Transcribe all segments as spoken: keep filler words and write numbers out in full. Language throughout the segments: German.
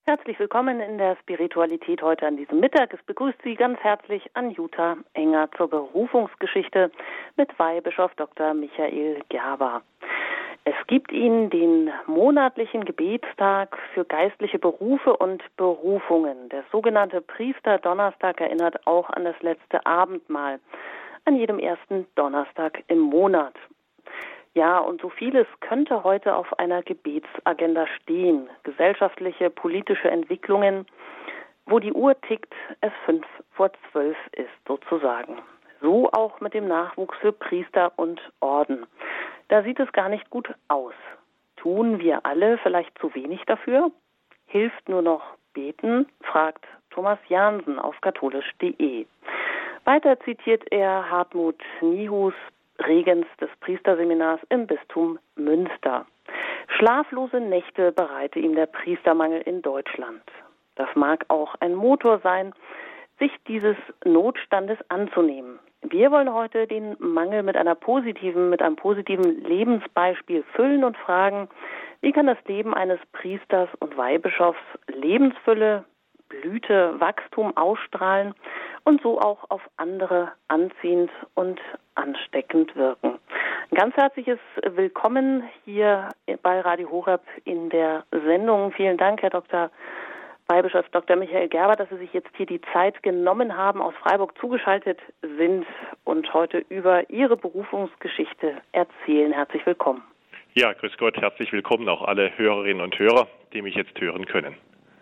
Herzlich willkommen in der Spiritualität heute an diesem Mittag. Es begrüßt Sie ganz herzlich Anjuta Enger zur Berufungsgeschichte mit Weihbischof Doktor Michael Gerber. Es gibt Ihnen den monatlichen Gebetstag für geistliche Berufe und Berufungen. Der sogenannte Priesterdonnerstag erinnert auch an das letzte Abendmahl, an jedem ersten Donnerstag im Monat. Ja, und so vieles könnte heute auf einer Gebetsagenda stehen. Gesellschaftliche, politische Entwicklungen, wo die Uhr tickt, es fünf vor zwölf ist sozusagen. So auch mit dem Nachwuchs für Priester und Orden. Da sieht es gar nicht gut aus. Tun wir alle vielleicht zu wenig dafür? Hilft nur noch beten? Fragt Thomas Jansen auf katholisch punkt de. Weiter zitiert er Hartmut Niehus, Regens des Priesterseminars im Bistum Münster. Schlaflose Nächte bereite ihm der Priestermangel in Deutschland. Das mag auch ein Motor sein, sich dieses Notstandes anzunehmen. Wir wollen heute den Mangel mit einer positiven, mit einem positiven Lebensbeispiel füllen und fragen, wie kann das Leben eines Priesters und Weihbischofs Lebensfülle, Blüte, Wachstum ausstrahlen und so auch auf andere anziehend und ansteckend wirken. Ein ganz herzliches Willkommen hier bei Radio Horeb in der Sendung. Vielen Dank, Herr Doktor Weihbischof Doktor Michael Gerber, dass Sie sich jetzt hier die Zeit genommen haben, aus Freiburg zugeschaltet sind und heute über Ihre Berufungsgeschichte erzählen. Herzlich willkommen. Ja, grüß Gott, herzlich willkommen auch alle Hörerinnen und Hörer, die mich jetzt hören können.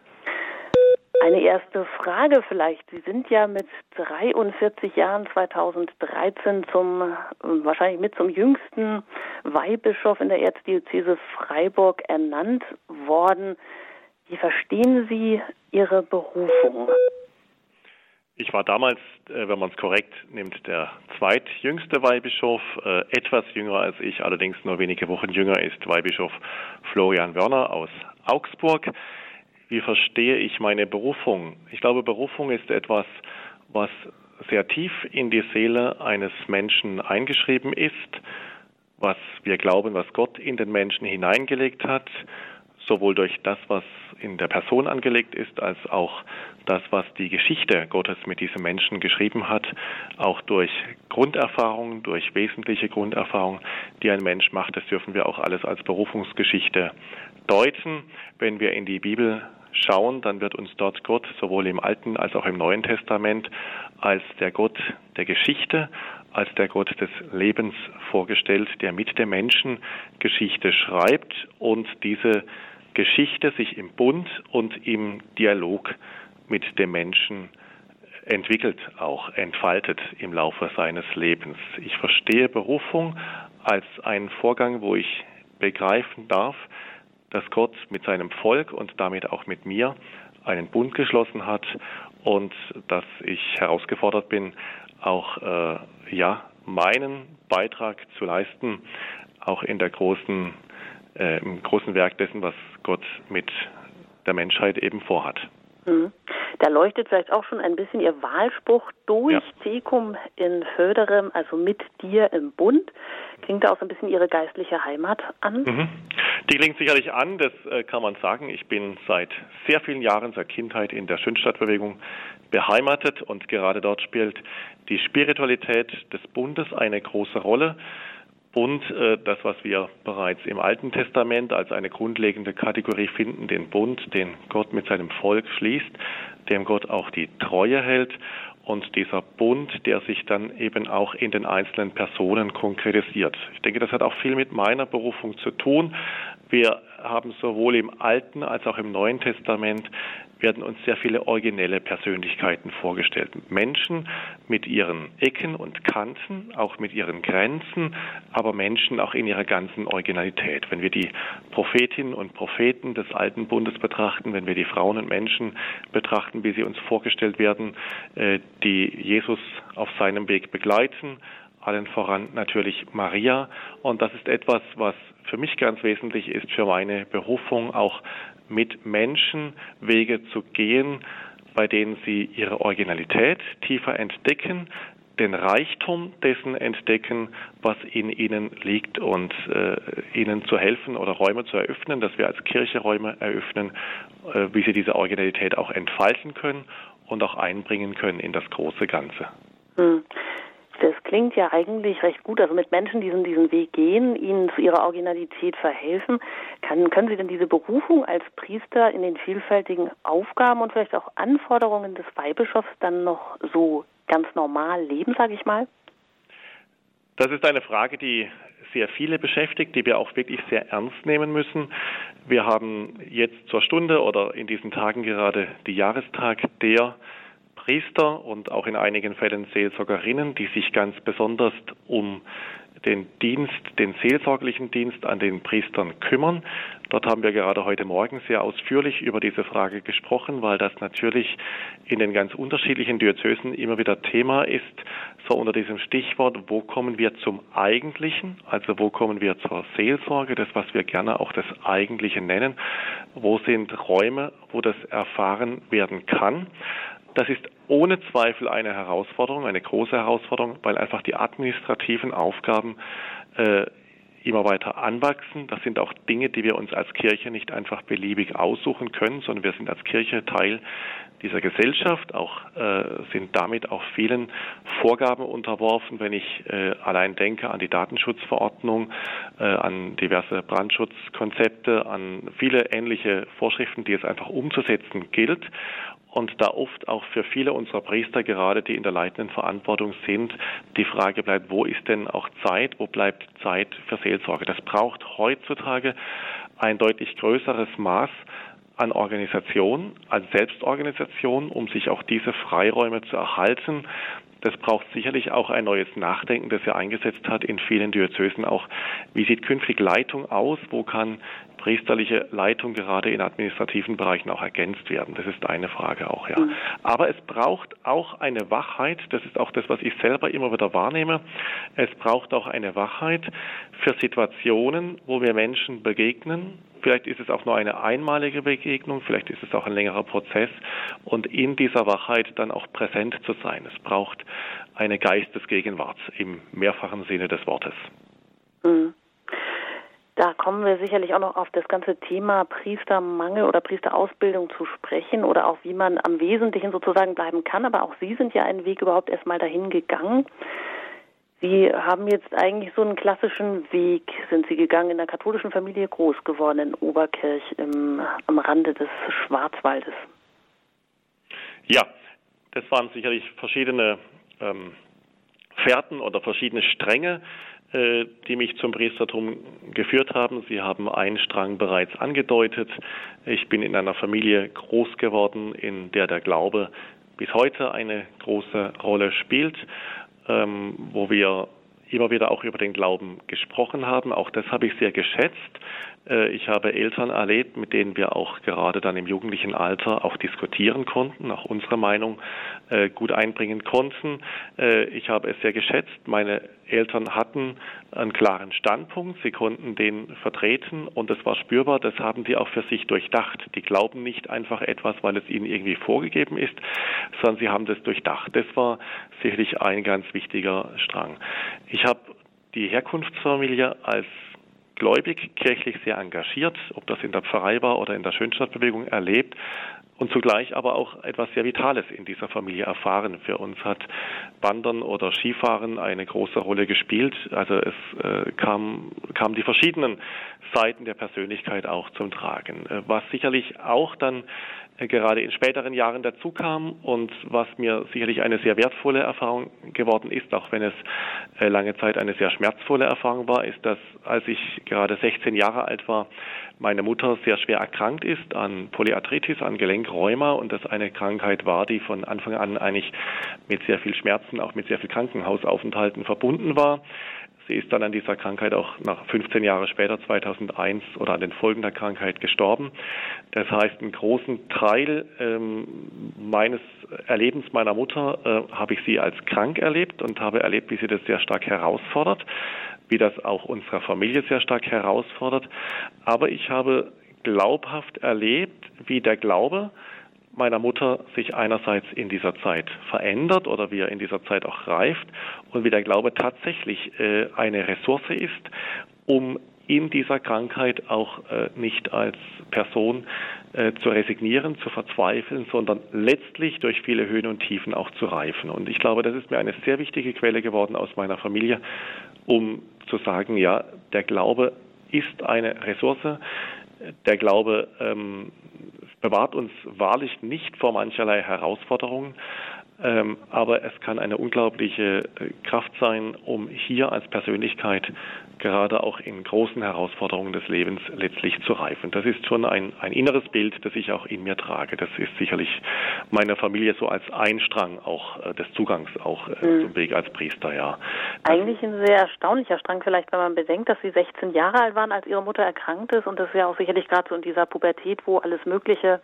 Eine erste Frage vielleicht. Sie sind ja mit dreiundvierzig Jahren zweitausenddreizehn zum, wahrscheinlich mit zum jüngsten Weihbischof in der Erzdiözese Freiburg ernannt worden. Wie verstehen Sie Ihre Berufung? Ich war damals, wenn man es korrekt nimmt, der zweitjüngste Weihbischof, äh, etwas jünger als ich, allerdings nur wenige Wochen jünger ist Weihbischof Florian Wörner aus Augsburg. Wie verstehe ich meine Berufung? Ich glaube, Berufung ist etwas, was sehr tief in die Seele eines Menschen eingeschrieben ist, was wir glauben, was Gott in den Menschen hineingelegt hat, sowohl durch das, was in der Person angelegt ist, als auch das, was die Geschichte Gottes mit diesem Menschen geschrieben hat, auch durch Grunderfahrungen, durch wesentliche Grunderfahrungen, die ein Mensch macht. Das dürfen wir auch alles als Berufungsgeschichte deuten. Wenn wir in die Bibel schauen, dann wird uns dort Gott sowohl im Alten als auch im Neuen Testament als der Gott der Geschichte, als der Gott des Lebens vorgestellt, der mit dem Menschen Geschichte schreibt und diese Geschichte sich im Bund und im Dialog mit dem Menschen entwickelt, auch entfaltet im Laufe seines Lebens. Ich verstehe Berufung als einen Vorgang, wo ich begreifen darf, dass Gott mit seinem Volk und damit auch mit mir einen Bund geschlossen hat und dass ich herausgefordert bin, auch äh, ja meinen Beitrag zu leisten, auch in der großen, äh, im großen Werk dessen, was Gott mit der Menschheit eben vorhat. Mhm. Da leuchtet vielleicht auch schon ein bisschen Ihr Wahlspruch durch, ja. Tecum in Föderem, also mit dir im Bund. Klingt da auch so ein bisschen Ihre geistliche Heimat an? Mhm. Die klingt sicherlich an, das äh, kann man sagen. Ich bin seit sehr vielen Jahren, seit Kindheit in der Schönstadtbewegung beheimatet und gerade dort spielt die Spiritualität des Bundes eine große Rolle. Und äh, das, was wir bereits im Alten Testament als eine grundlegende Kategorie finden, den Bund, den Gott mit seinem Volk schließt, dem Gott auch die Treue hält. Und dieser Bund, der sich dann eben auch in den einzelnen Personen konkretisiert. Ich denke, das hat auch viel mit meiner Berufung zu tun. Wir haben sowohl im Alten als auch im Neuen Testament werden uns sehr viele originelle Persönlichkeiten vorgestellt. Menschen mit ihren Ecken und Kanten, auch mit ihren Grenzen, aber Menschen auch in ihrer ganzen Originalität. Wenn wir die Prophetinnen und Propheten des Alten Bundes betrachten, wenn wir die Frauen und Menschen betrachten, wie sie uns vorgestellt werden, die Jesus auf seinem Weg begleiten, allen voran natürlich Maria. Und das ist etwas, was für mich ganz wesentlich ist, für meine Berufung auch mit Menschen Wege zu gehen, bei denen sie ihre Originalität tiefer entdecken, den Reichtum dessen entdecken, was in ihnen liegt und äh, ihnen zu helfen oder Räume zu eröffnen, dass wir als Kirche Räume eröffnen, äh, wie sie diese Originalität auch entfalten können und auch einbringen können in das große Ganze. Hm. Das klingt ja eigentlich recht gut. Also mit Menschen, die diesen, diesen Weg gehen, ihnen zu ihrer Originalität verhelfen. Kann, können Sie denn diese Berufung als Priester in den vielfältigen Aufgaben und vielleicht auch Anforderungen des Weihbischofs dann noch so ganz normal leben, sage ich mal? Das ist eine Frage, die sehr viele beschäftigt, die wir auch wirklich sehr ernst nehmen müssen. Wir haben jetzt zur Stunde oder in diesen Tagen gerade die Jahrestag der Priester und auch in einigen Fällen Seelsorgerinnen, die sich ganz besonders um den Dienst, den seelsorgerlichen Dienst an den Priestern kümmern. Dort haben wir gerade heute Morgen sehr ausführlich über diese Frage gesprochen, weil das natürlich in den ganz unterschiedlichen Diözesen immer wieder Thema ist, so unter diesem Stichwort, wo kommen wir zum Eigentlichen, also wo kommen wir zur Seelsorge, das, was wir gerne auch das Eigentliche nennen, wo sind Räume, wo das erfahren werden kann. Das ist ohne Zweifel eine Herausforderung, eine große Herausforderung, weil einfach die administrativen Aufgaben äh, immer weiter anwachsen. Das sind auch Dinge, die wir uns als Kirche nicht einfach beliebig aussuchen können, sondern wir sind als Kirche Teil dieser Gesellschaft, auch äh, sind damit auch vielen Vorgaben unterworfen, wenn ich äh, allein denke an die Datenschutzverordnung, äh, an diverse Brandschutzkonzepte, an viele ähnliche Vorschriften, die es einfach umzusetzen gilt. Und da oft auch für viele unserer Priester, gerade die in der leitenden Verantwortung sind, die Frage bleibt, wo ist denn auch Zeit, wo bleibt Zeit für Seelsorge? Das braucht heutzutage ein deutlich größeres Maß an Organisation, an Selbstorganisation, um sich auch diese Freiräume zu erhalten. Das braucht sicherlich auch ein neues Nachdenken, das ja eingesetzt hat in vielen Diözesen auch. Wie sieht künftig Leitung aus? Wo kann priesterliche Leitung gerade in administrativen Bereichen auch ergänzt werden? Das ist eine Frage auch, ja. Mhm. Aber es braucht auch eine Wachheit, das ist auch das, was ich selber immer wieder wahrnehme. Es braucht auch eine Wachheit für Situationen, wo wir Menschen begegnen. Vielleicht ist es auch nur eine einmalige Begegnung, vielleicht ist es auch ein längerer Prozess und in dieser Wachheit dann auch präsent zu sein. Es braucht eine Geistesgegenwart im mehrfachen Sinne des Wortes. Mhm. Da kommen wir sicherlich auch noch auf das ganze Thema Priestermangel oder Priesterausbildung zu sprechen oder auch wie man am Wesentlichen sozusagen bleiben kann. Aber auch Sie sind ja einen Weg überhaupt erstmal dahin gegangen. Sie haben jetzt eigentlich so einen klassischen Weg, sind Sie gegangen, in der katholischen Familie groß geworden, in Oberkirch im, am Rande des Schwarzwaldes. Ja, das waren sicherlich verschiedene ähm, Fährten oder verschiedene Stränge, äh, die mich zum Priestertum geführt haben. Sie haben einen Strang bereits angedeutet. Ich bin in einer Familie groß geworden, in der der Glaube bis heute eine große Rolle spielt, ähm, wo wir immer wieder auch über den Glauben gesprochen haben. Auch das habe ich sehr geschätzt. Ich habe Eltern erlebt, mit denen wir auch gerade dann im jugendlichen Alter auch diskutieren konnten, auch unsere Meinung gut einbringen konnten. Ich habe es sehr geschätzt. Meine Eltern hatten einen klaren Standpunkt. Sie konnten den vertreten und es war spürbar, das haben sie auch für sich durchdacht. Die glauben nicht einfach etwas, weil es ihnen irgendwie vorgegeben ist, sondern sie haben das durchdacht. Das war sicherlich ein ganz wichtiger Strang. Ich habe die Herkunftsfamilie als gläubig, kirchlich sehr engagiert, ob das in der Pfarrei war oder in der Schönstadtbewegung erlebt und zugleich aber auch etwas sehr Vitales in dieser Familie erfahren. Für uns hat Wandern oder Skifahren eine große Rolle gespielt. Also es äh, kam, kamen die verschiedenen Seiten der Persönlichkeit auch zum Tragen. Äh, was sicherlich auch dann äh, gerade in späteren Jahren dazu kam und was mir sicherlich eine sehr wertvolle Erfahrung geworden ist, auch wenn es äh, lange Zeit eine sehr schmerzvolle Erfahrung war, ist, dass als ich gerade sechzehn Jahre alt war, meine Mutter sehr schwer erkrankt ist an Polyarthritis, an Gelenkrheuma und das eine Krankheit war, die von Anfang an eigentlich mit sehr viel Schmerzen, auch mit sehr viel Krankenhausaufenthalten verbunden war. Sie ist dann an dieser Krankheit auch nach fünfzehn Jahre später, zweitausendeins, oder an den Folgen der Krankheit gestorben. Das heißt, einen großen Teil ähm, meines Erlebens meiner Mutter äh, habe ich sie als krank erlebt und habe erlebt, wie sie das sehr stark herausfordert, wie das auch unsere Familie sehr stark herausfordert. Aber ich habe glaubhaft erlebt, wie der Glaube meiner Mutter sich einerseits in dieser Zeit verändert oder wie er in dieser Zeit auch reift und wie der Glaube tatsächlich äh, eine Ressource ist, um in dieser Krankheit auch äh, nicht als Person äh, zu resignieren, zu verzweifeln, sondern letztlich durch viele Höhen und Tiefen auch zu reifen. Und ich glaube, das ist mir eine sehr wichtige Quelle geworden aus meiner Familie, um zu sagen, ja, der Glaube ist eine Ressource. Der Glaube ähm, bewahrt uns wahrlich nicht vor mancherlei Herausforderungen, ähm, aber es kann eine unglaubliche Kraft sein, um hier als Persönlichkeit gerade auch in großen Herausforderungen des Lebens letztlich zu reifen. Das ist schon ein, ein inneres Bild, das ich auch in mir trage. Das ist sicherlich meiner Familie so als Einstrang auch äh, des Zugangs auch äh, mhm. zum Weg als Priester, ja. Das Eigentlich ein sehr erstaunlicher Strang, vielleicht, wenn man bedenkt, dass Sie sechzehn Jahre alt waren, als Ihre Mutter erkrankt ist, und das ist ja auch sicherlich gerade so in dieser Pubertät, wo alles Mögliche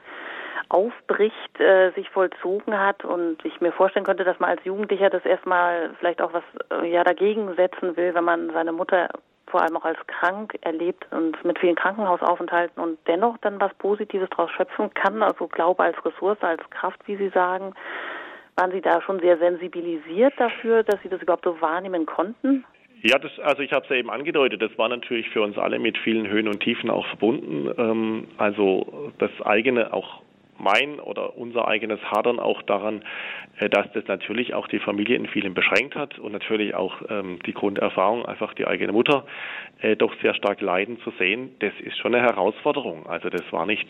aufbricht, äh, sich vollzogen hat, und ich mir vorstellen könnte, dass man als Jugendlicher das erstmal vielleicht auch was äh, ja dagegen setzen will, wenn man seine Mutter vor allem auch als krank erlebt und mit vielen Krankenhausaufenthalten und dennoch dann was Positives daraus schöpfen kann, also Glaube als Ressource, als Kraft, wie Sie sagen. Waren Sie da schon sehr sensibilisiert dafür, dass Sie das überhaupt so wahrnehmen konnten? Ja, das, also ich habe es ja eben angedeutet, das war natürlich für uns alle mit vielen Höhen und Tiefen auch verbunden. Ähm, also das eigene, auch mein oder unser eigenes Hadern auch daran, dass das natürlich auch die Familie in vielem beschränkt hat und natürlich auch ähm, die Grunderfahrung, einfach die eigene Mutter äh, doch sehr stark leiden zu sehen, das ist schon eine Herausforderung. Also das war nicht,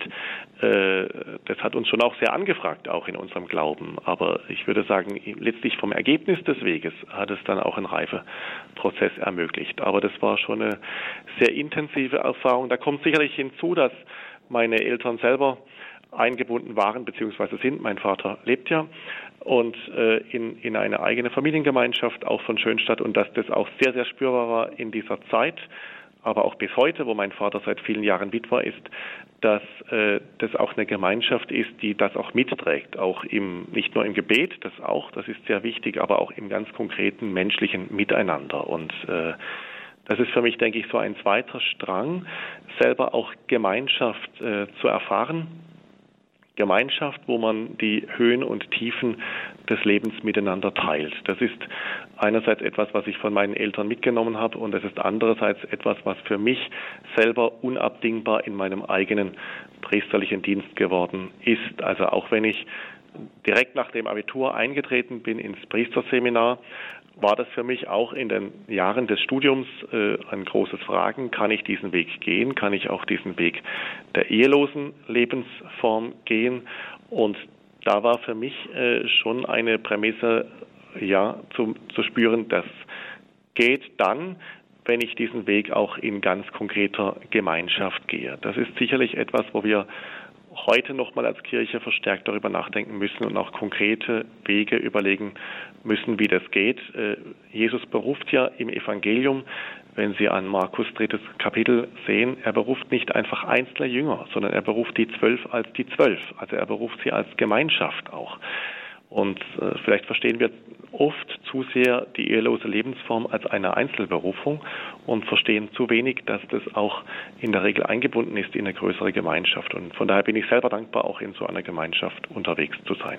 äh, das hat uns schon auch sehr angefragt, auch in unserem Glauben. Aber ich würde sagen, letztlich vom Ergebnis des Weges hat es dann auch einen Reifeprozess ermöglicht. Aber das war schon eine sehr intensive Erfahrung. Da kommt sicherlich hinzu, dass meine Eltern selber eingebunden waren bzw. sind. Mein Vater lebt ja und äh, in, in eine eigene Familiengemeinschaft auch von Schönstadt, und dass das auch sehr, sehr spürbar war in dieser Zeit, aber auch bis heute, wo mein Vater seit vielen Jahren Witwer ist, dass äh, das auch eine Gemeinschaft ist, die das auch mitträgt, auch im, nicht nur im Gebet, das auch, das ist sehr wichtig, aber auch im ganz konkreten menschlichen Miteinander. Und äh, das ist für mich, denke ich, so ein zweiter Strang, selber auch Gemeinschaft äh, zu erfahren. Gemeinschaft, wo man die Höhen und Tiefen des Lebens miteinander teilt. Das ist einerseits etwas, was ich von meinen Eltern mitgenommen habe, und es ist andererseits etwas, was für mich selber unabdingbar in meinem eigenen priesterlichen Dienst geworden ist. Also auch wenn ich direkt nach dem Abitur eingetreten bin ins Priesterseminar, war das für mich auch in den Jahren des Studiums äh, ein großes Fragen. Kann ich diesen Weg gehen? Kann ich auch diesen Weg der ehelosen Lebensform gehen? Und da war für mich äh, schon eine Prämisse, ja, zu, zu spüren, das geht dann, wenn ich diesen Weg auch in ganz konkreter Gemeinschaft gehe. Das ist sicherlich etwas, wo wir heute nochmal als Kirche verstärkt darüber nachdenken müssen und auch konkrete Wege überlegen müssen, wie das geht. Jesus beruft ja im Evangelium, wenn Sie an Markus drittes Kapitel sehen, er beruft nicht einfach einzelne Jünger, sondern er beruft die Zwölf als die Zwölf. Also er beruft sie als Gemeinschaft auch. Und äh, vielleicht verstehen wir oft zu sehr die ehelose Lebensform als eine Einzelberufung und verstehen zu wenig, dass das auch in der Regel eingebunden ist in eine größere Gemeinschaft. Und von daher bin ich selber dankbar, auch in so einer Gemeinschaft unterwegs zu sein.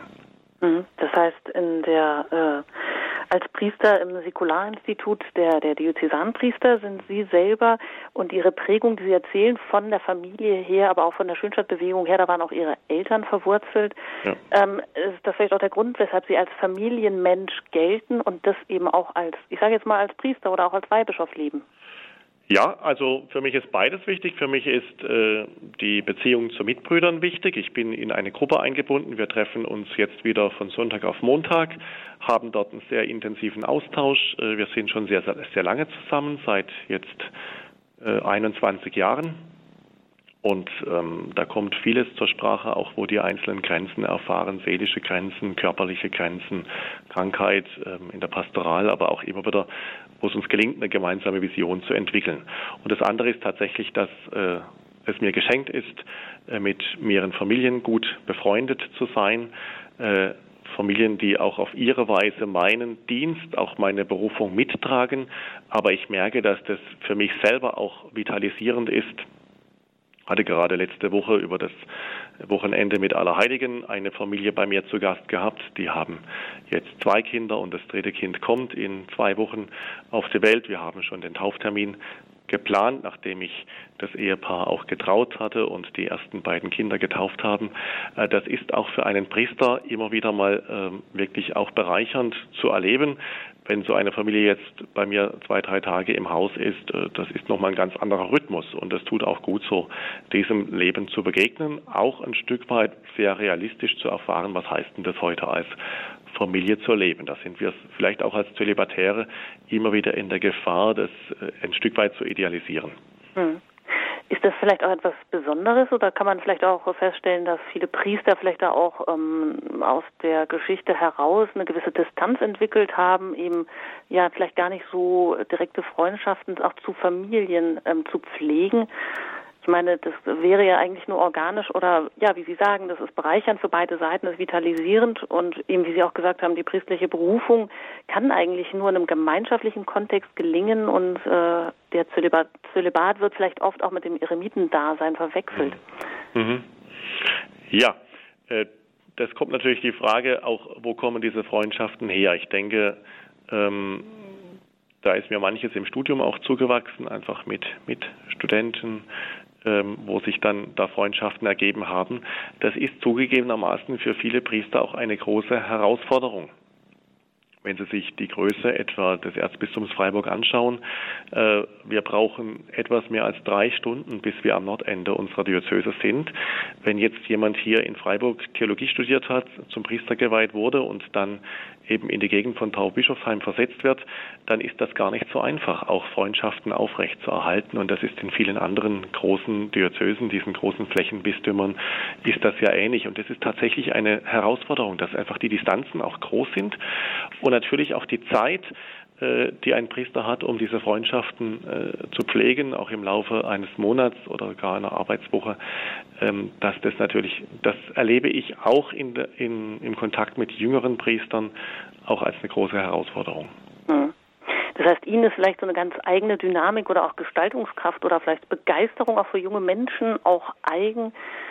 Das heißt, in der äh, als Priester im Säkularinstitut der, der Diözesanpriester sind Sie selber und Ihre Prägung, die Sie erzählen, von der Familie her, aber auch von der Schönstadtbewegung her, da waren auch Ihre Eltern verwurzelt. Ja. Ähm, ist das vielleicht auch der Grund, weshalb Sie als Familienmensch gelten und das eben auch als, ich sage jetzt mal als Priester oder auch als Weihbischof leben? Ja, also für mich ist beides wichtig. Für mich ist äh, die Beziehung zu Mitbrüdern wichtig. Ich bin in eine Gruppe eingebunden. Wir treffen uns jetzt wieder von Sonntag auf Montag, haben dort einen sehr intensiven Austausch. Äh, wir sind schon sehr, sehr, sehr lange zusammen, seit jetzt äh, einundzwanzig Jahren. Und ähm, da kommt vieles zur Sprache, auch wo die einzelnen Grenzen erfahren, seelische Grenzen, körperliche Grenzen, Krankheit ähm, in der Pastoral, aber auch immer wieder, wo es uns gelingt, eine gemeinsame Vision zu entwickeln. Und das andere ist tatsächlich, dass äh, es mir geschenkt ist, äh, mit mehreren Familien gut befreundet zu sein, äh, Familien, die auch auf ihre Weise meinen Dienst, auch meine Berufung mittragen. Aber ich merke, dass das für mich selber auch vitalisierend ist. Ich hatte gerade letzte Woche über das Wochenende mit Allerheiligen eine Familie bei mir zu Gast gehabt. Die haben jetzt zwei Kinder und das dritte Kind kommt in zwei Wochen auf die Welt. Wir haben schon den Tauftermin geplant, nachdem ich das Ehepaar auch getraut hatte und die ersten beiden Kinder getauft haben. Das ist auch für einen Priester immer wieder mal wirklich auch bereichernd zu erleben. Wenn so eine Familie jetzt bei mir zwei, drei Tage im Haus ist, das ist nochmal ein ganz anderer Rhythmus und es tut auch gut so, diesem Leben zu begegnen, auch ein Stück weit sehr realistisch zu erfahren, was heißt denn das heute als Familie zu leben. Da sind wir vielleicht auch als Zölibatäre immer wieder in der Gefahr, das ein Stück weit zu idealisieren. Hm. Ist das vielleicht auch etwas Besonderes oder kann man vielleicht auch feststellen, dass viele Priester vielleicht da auch ähm, aus der Geschichte heraus eine gewisse Distanz entwickelt haben, eben ja vielleicht gar nicht so direkte Freundschaften auch zu Familien ähm, zu pflegen? Ich meine, das wäre ja eigentlich nur organisch oder, ja, wie Sie sagen, das ist bereichernd für beide Seiten, das ist vitalisierend und eben, wie Sie auch gesagt haben, die priestliche Berufung kann eigentlich nur in einem gemeinschaftlichen Kontext gelingen und äh, der Zölibat, Zölibat wird vielleicht oft auch mit dem Eremitendasein verwechselt. Mhm. Ja, äh, das kommt natürlich die Frage auch, wo kommen diese Freundschaften her? Ich denke, ähm, da ist mir manches im Studium auch zugewachsen, einfach mit, mit Studenten, ähm, wo sich dann da Freundschaften ergeben haben. Das ist zugegebenermaßen für viele Priester auch eine große Herausforderung. Wenn Sie sich die Größe etwa des Erzbistums Freiburg anschauen, äh, wir brauchen etwas mehr als drei Stunden, bis wir am Nordende unserer Diözese sind. Wenn jetzt jemand hier in Freiburg Theologie studiert hat, zum Priester geweiht wurde und dann eben in die Gegend von Taubischofsheim versetzt wird, dann ist das gar nicht so einfach, auch Freundschaften aufrecht zu erhalten. Und das ist in vielen anderen großen Diözesen, diesen großen Flächenbistümern, ist das ja ähnlich. Und das ist tatsächlich eine Herausforderung, dass einfach die Distanzen auch groß sind und natürlich auch die Zeit, die ein Priester hat, um diese Freundschaften äh, zu pflegen, auch im Laufe eines Monats oder gar einer Arbeitswoche, ähm, dass das natürlich, das erlebe ich auch in, de, in, im Kontakt mit jüngeren Priestern auch als eine große Herausforderung. Hm. Das heißt, Ihnen ist vielleicht so eine ganz eigene Dynamik oder auch Gestaltungskraft oder vielleicht Begeisterung auch für junge Menschen auch eigen.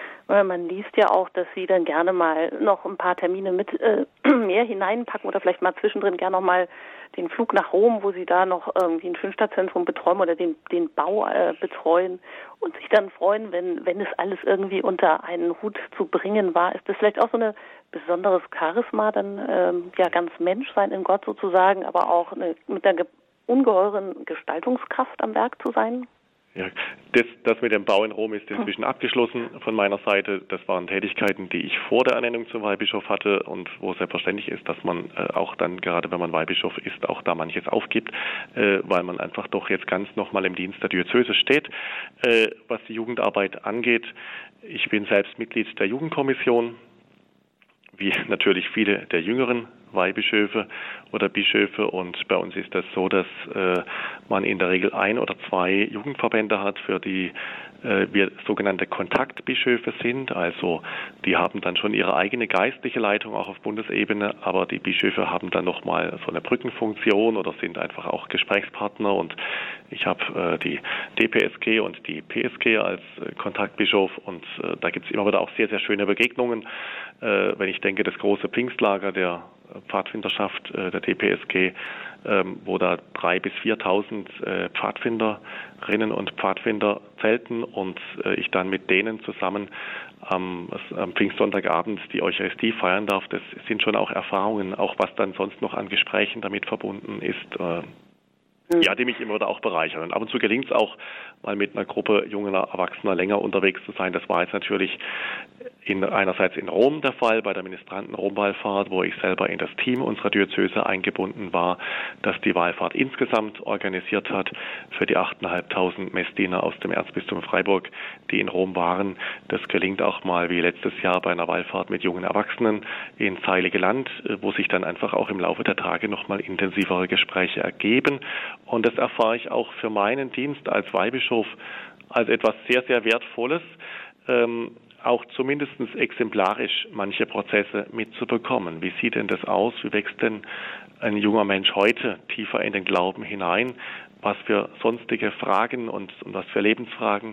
Man liest ja auch, dass Sie dann gerne mal noch ein paar Termine mit äh, mehr hineinpacken oder vielleicht mal zwischendrin gerne noch mal den Flug nach Rom, wo Sie da noch irgendwie ein Schönstadtzentrum betreuen oder den, den Bau äh, betreuen und sich dann freuen, wenn, wenn es alles irgendwie unter einen Hut zu bringen war. Ist das vielleicht auch so ein besonderes Charisma, dann ähm, ja ganz Menschsein in Gott sozusagen, aber auch eine, mit einer ge- ungeheuren Gestaltungskraft am Werk zu sein? Ja, das, das mit dem Bau in Rom ist inzwischen abgeschlossen von meiner Seite. Das waren Tätigkeiten, die ich vor der Ernennung zum Weihbischof hatte und wo selbstverständlich ist, dass man äh, auch dann, gerade wenn man Weihbischof ist, auch da manches aufgibt, äh, weil man einfach doch jetzt ganz nochmal im Dienst der Diözese steht. Äh, was die Jugendarbeit angeht, ich bin selbst Mitglied der Jugendkommission, wie natürlich viele der jüngeren Weihbischöfe oder Bischöfe, und bei uns ist das so, dass äh, man in der Regel ein oder zwei Jugendverbände hat, für die äh, wir sogenannte Kontaktbischöfe sind. Also die haben dann schon ihre eigene geistliche Leitung auch auf Bundesebene, aber die Bischöfe haben dann nochmal so eine Brückenfunktion oder sind einfach auch Gesprächspartner, und ich habe äh, die D P S G und die P S G als äh, Kontaktbischof, und äh, da gibt es immer wieder auch sehr, sehr schöne Begegnungen. Äh, wenn ich denke, das große Pfingstlager der Pfadfinderschaft äh, der D P S G, ähm, wo da dreitausend bis viertausend äh, Pfadfinderinnen und Pfadfinder zelten und äh, ich dann mit denen zusammen am, am Pfingstsonntagabend die Eucharistie feiern darf. Das sind schon auch Erfahrungen, auch was dann sonst noch an Gesprächen damit verbunden ist, äh, ja, die mich immer wieder auch bereichern. Und ab und zu gelingt es auch, mal mit einer Gruppe junger Erwachsener länger unterwegs zu sein. Das war jetzt natürlich in, einerseits in Rom der Fall, bei der Ministranten-Rom-Wallfahrt, wo ich selber in das Team unserer Diözese eingebunden war, das die Wallfahrt insgesamt organisiert hat für die achttausendfünfhundert Messdiener aus dem Erzbistum Freiburg, die in Rom waren. Das gelingt auch mal wie letztes Jahr bei einer Wallfahrt mit jungen Erwachsenen ins Heilige Land, wo sich dann einfach auch im Laufe der Tage nochmal intensivere Gespräche ergeben. Und das erfahre ich auch für meinen Dienst als Weihbischof als etwas sehr, sehr Wertvolles, ähm, auch zumindest exemplarisch manche Prozesse mitzubekommen. Wie sieht denn das aus? Wie wächst denn ein junger Mensch heute tiefer in den Glauben hinein? Was für sonstige Fragen und, und was für Lebensfragen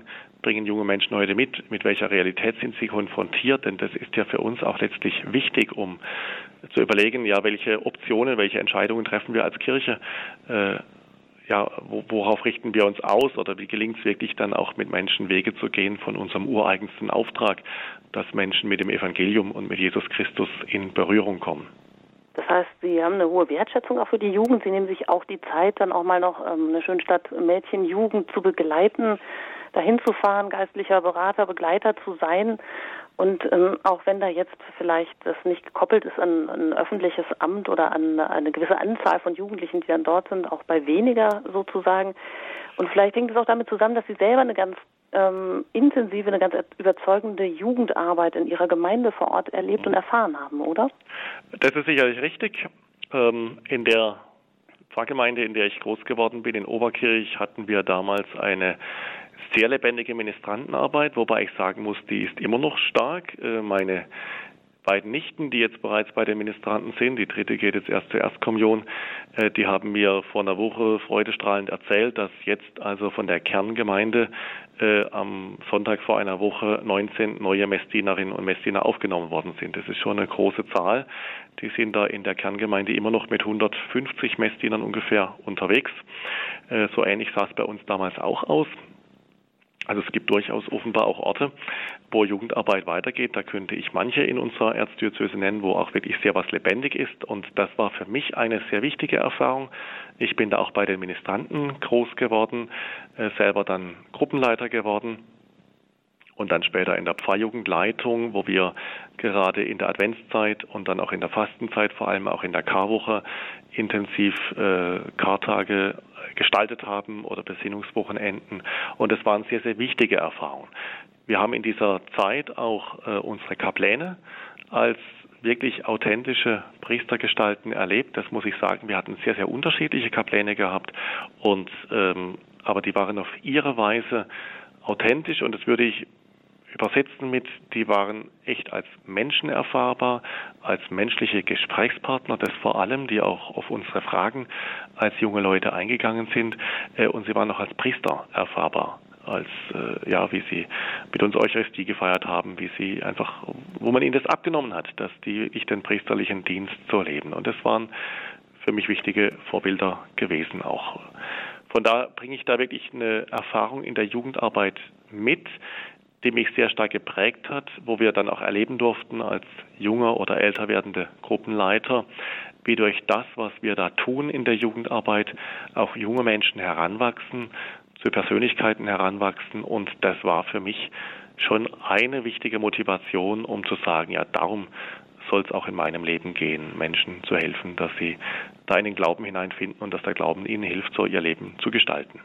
bringen junge Menschen heute mit? Mit welcher Realität sind sie konfrontiert? Denn das ist ja für uns auch letztlich wichtig, um zu überlegen, ja, welche Optionen, welche Entscheidungen treffen wir als Kirche? Äh, ja, worauf richten wir uns aus oder wie gelingt es wirklich dann auch mit Menschen Wege zu gehen von unserem ureigensten Auftrag, dass Menschen mit dem Evangelium und mit Jesus Christus in Berührung kommen? Das heißt, Sie haben eine hohe Wertschätzung auch für die Jugend. Sie nehmen sich auch die Zeit, dann auch mal noch ähm, eine schöne Stadt Mädchenjugend zu begleiten, dahin zu fahren, geistlicher Berater, Begleiter zu sein. Und ähm, auch wenn da jetzt vielleicht das nicht gekoppelt ist an, an ein öffentliches Amt oder an eine gewisse Anzahl von Jugendlichen, die dann dort sind, auch bei weniger sozusagen. Und vielleicht hängt es auch damit zusammen, dass Sie selber eine ganz ähm, intensive, eine ganz überzeugende Jugendarbeit in Ihrer Gemeinde vor Ort erlebt und erfahren haben, oder? Das ist sicherlich richtig. Ähm, in der Pfarrgemeinde, in der ich groß geworden bin, in Oberkirch, hatten wir damals eine sehr lebendige Ministrantenarbeit, wobei ich sagen muss, die ist immer noch stark. Meine beiden Nichten, die jetzt bereits bei den Ministranten sind, die dritte geht jetzt erst zur Erstkommunion, die haben mir vor einer Woche freudestrahlend erzählt, dass jetzt also von der Kerngemeinde äh, am Sonntag vor einer Woche neunzehn neue Messdienerinnen und Messdiener aufgenommen worden sind. Das ist schon eine große Zahl. Die sind da in der Kerngemeinde immer noch mit hundertfünfzig Messdienern ungefähr unterwegs. Äh, so ähnlich sah es bei uns damals auch aus. Also es gibt durchaus offenbar auch Orte, wo Jugendarbeit weitergeht. Da könnte ich manche in unserer Erzdiözese nennen, wo auch wirklich sehr was lebendig ist. Und das war für mich eine sehr wichtige Erfahrung. Ich bin da auch bei den Ministranten groß geworden, äh, selber dann Gruppenleiter geworden. Und dann später in der Pfarrjugendleitung, wo wir gerade in der Adventszeit und dann auch in der Fastenzeit, vor allem auch in der Karwoche, intensiv äh, Kartage gestaltet haben oder Besinnungswochenenden. Und es waren sehr, sehr wichtige Erfahrungen. Wir haben in dieser Zeit auch äh, unsere Kapläne als wirklich authentische Priestergestalten erlebt. Das muss ich sagen. Wir hatten sehr, sehr unterschiedliche Kapläne gehabt. Und ähm, aber die waren auf ihre Weise authentisch, und das würde ich übersetzen mit, die waren echt als Menschen erfahrbar, als menschliche Gesprächspartner, das vor allem, die auch auf unsere Fragen als junge Leute eingegangen sind, äh, und sie waren auch als Priester erfahrbar, als äh, ja, wie sie mit uns Eucharistie gefeiert haben, wie sie einfach, wo man ihnen das abgenommen hat, dass die wirklich den priesterlichen Dienst so leben. Und das waren für mich wichtige Vorbilder gewesen auch. Von da bringe ich da wirklich eine Erfahrung in der Jugendarbeit mit, die mich sehr stark geprägt hat, wo wir dann auch erleben durften als junger oder älter werdende Gruppenleiter, wie durch das, was wir da tun in der Jugendarbeit, auch junge Menschen heranwachsen, zu Persönlichkeiten heranwachsen. Und das war für mich schon eine wichtige Motivation, um zu sagen, ja, darum soll es auch in meinem Leben gehen, Menschen zu helfen, dass sie da in den Glauben hineinfinden und dass der Glauben ihnen hilft, so ihr Leben zu gestalten.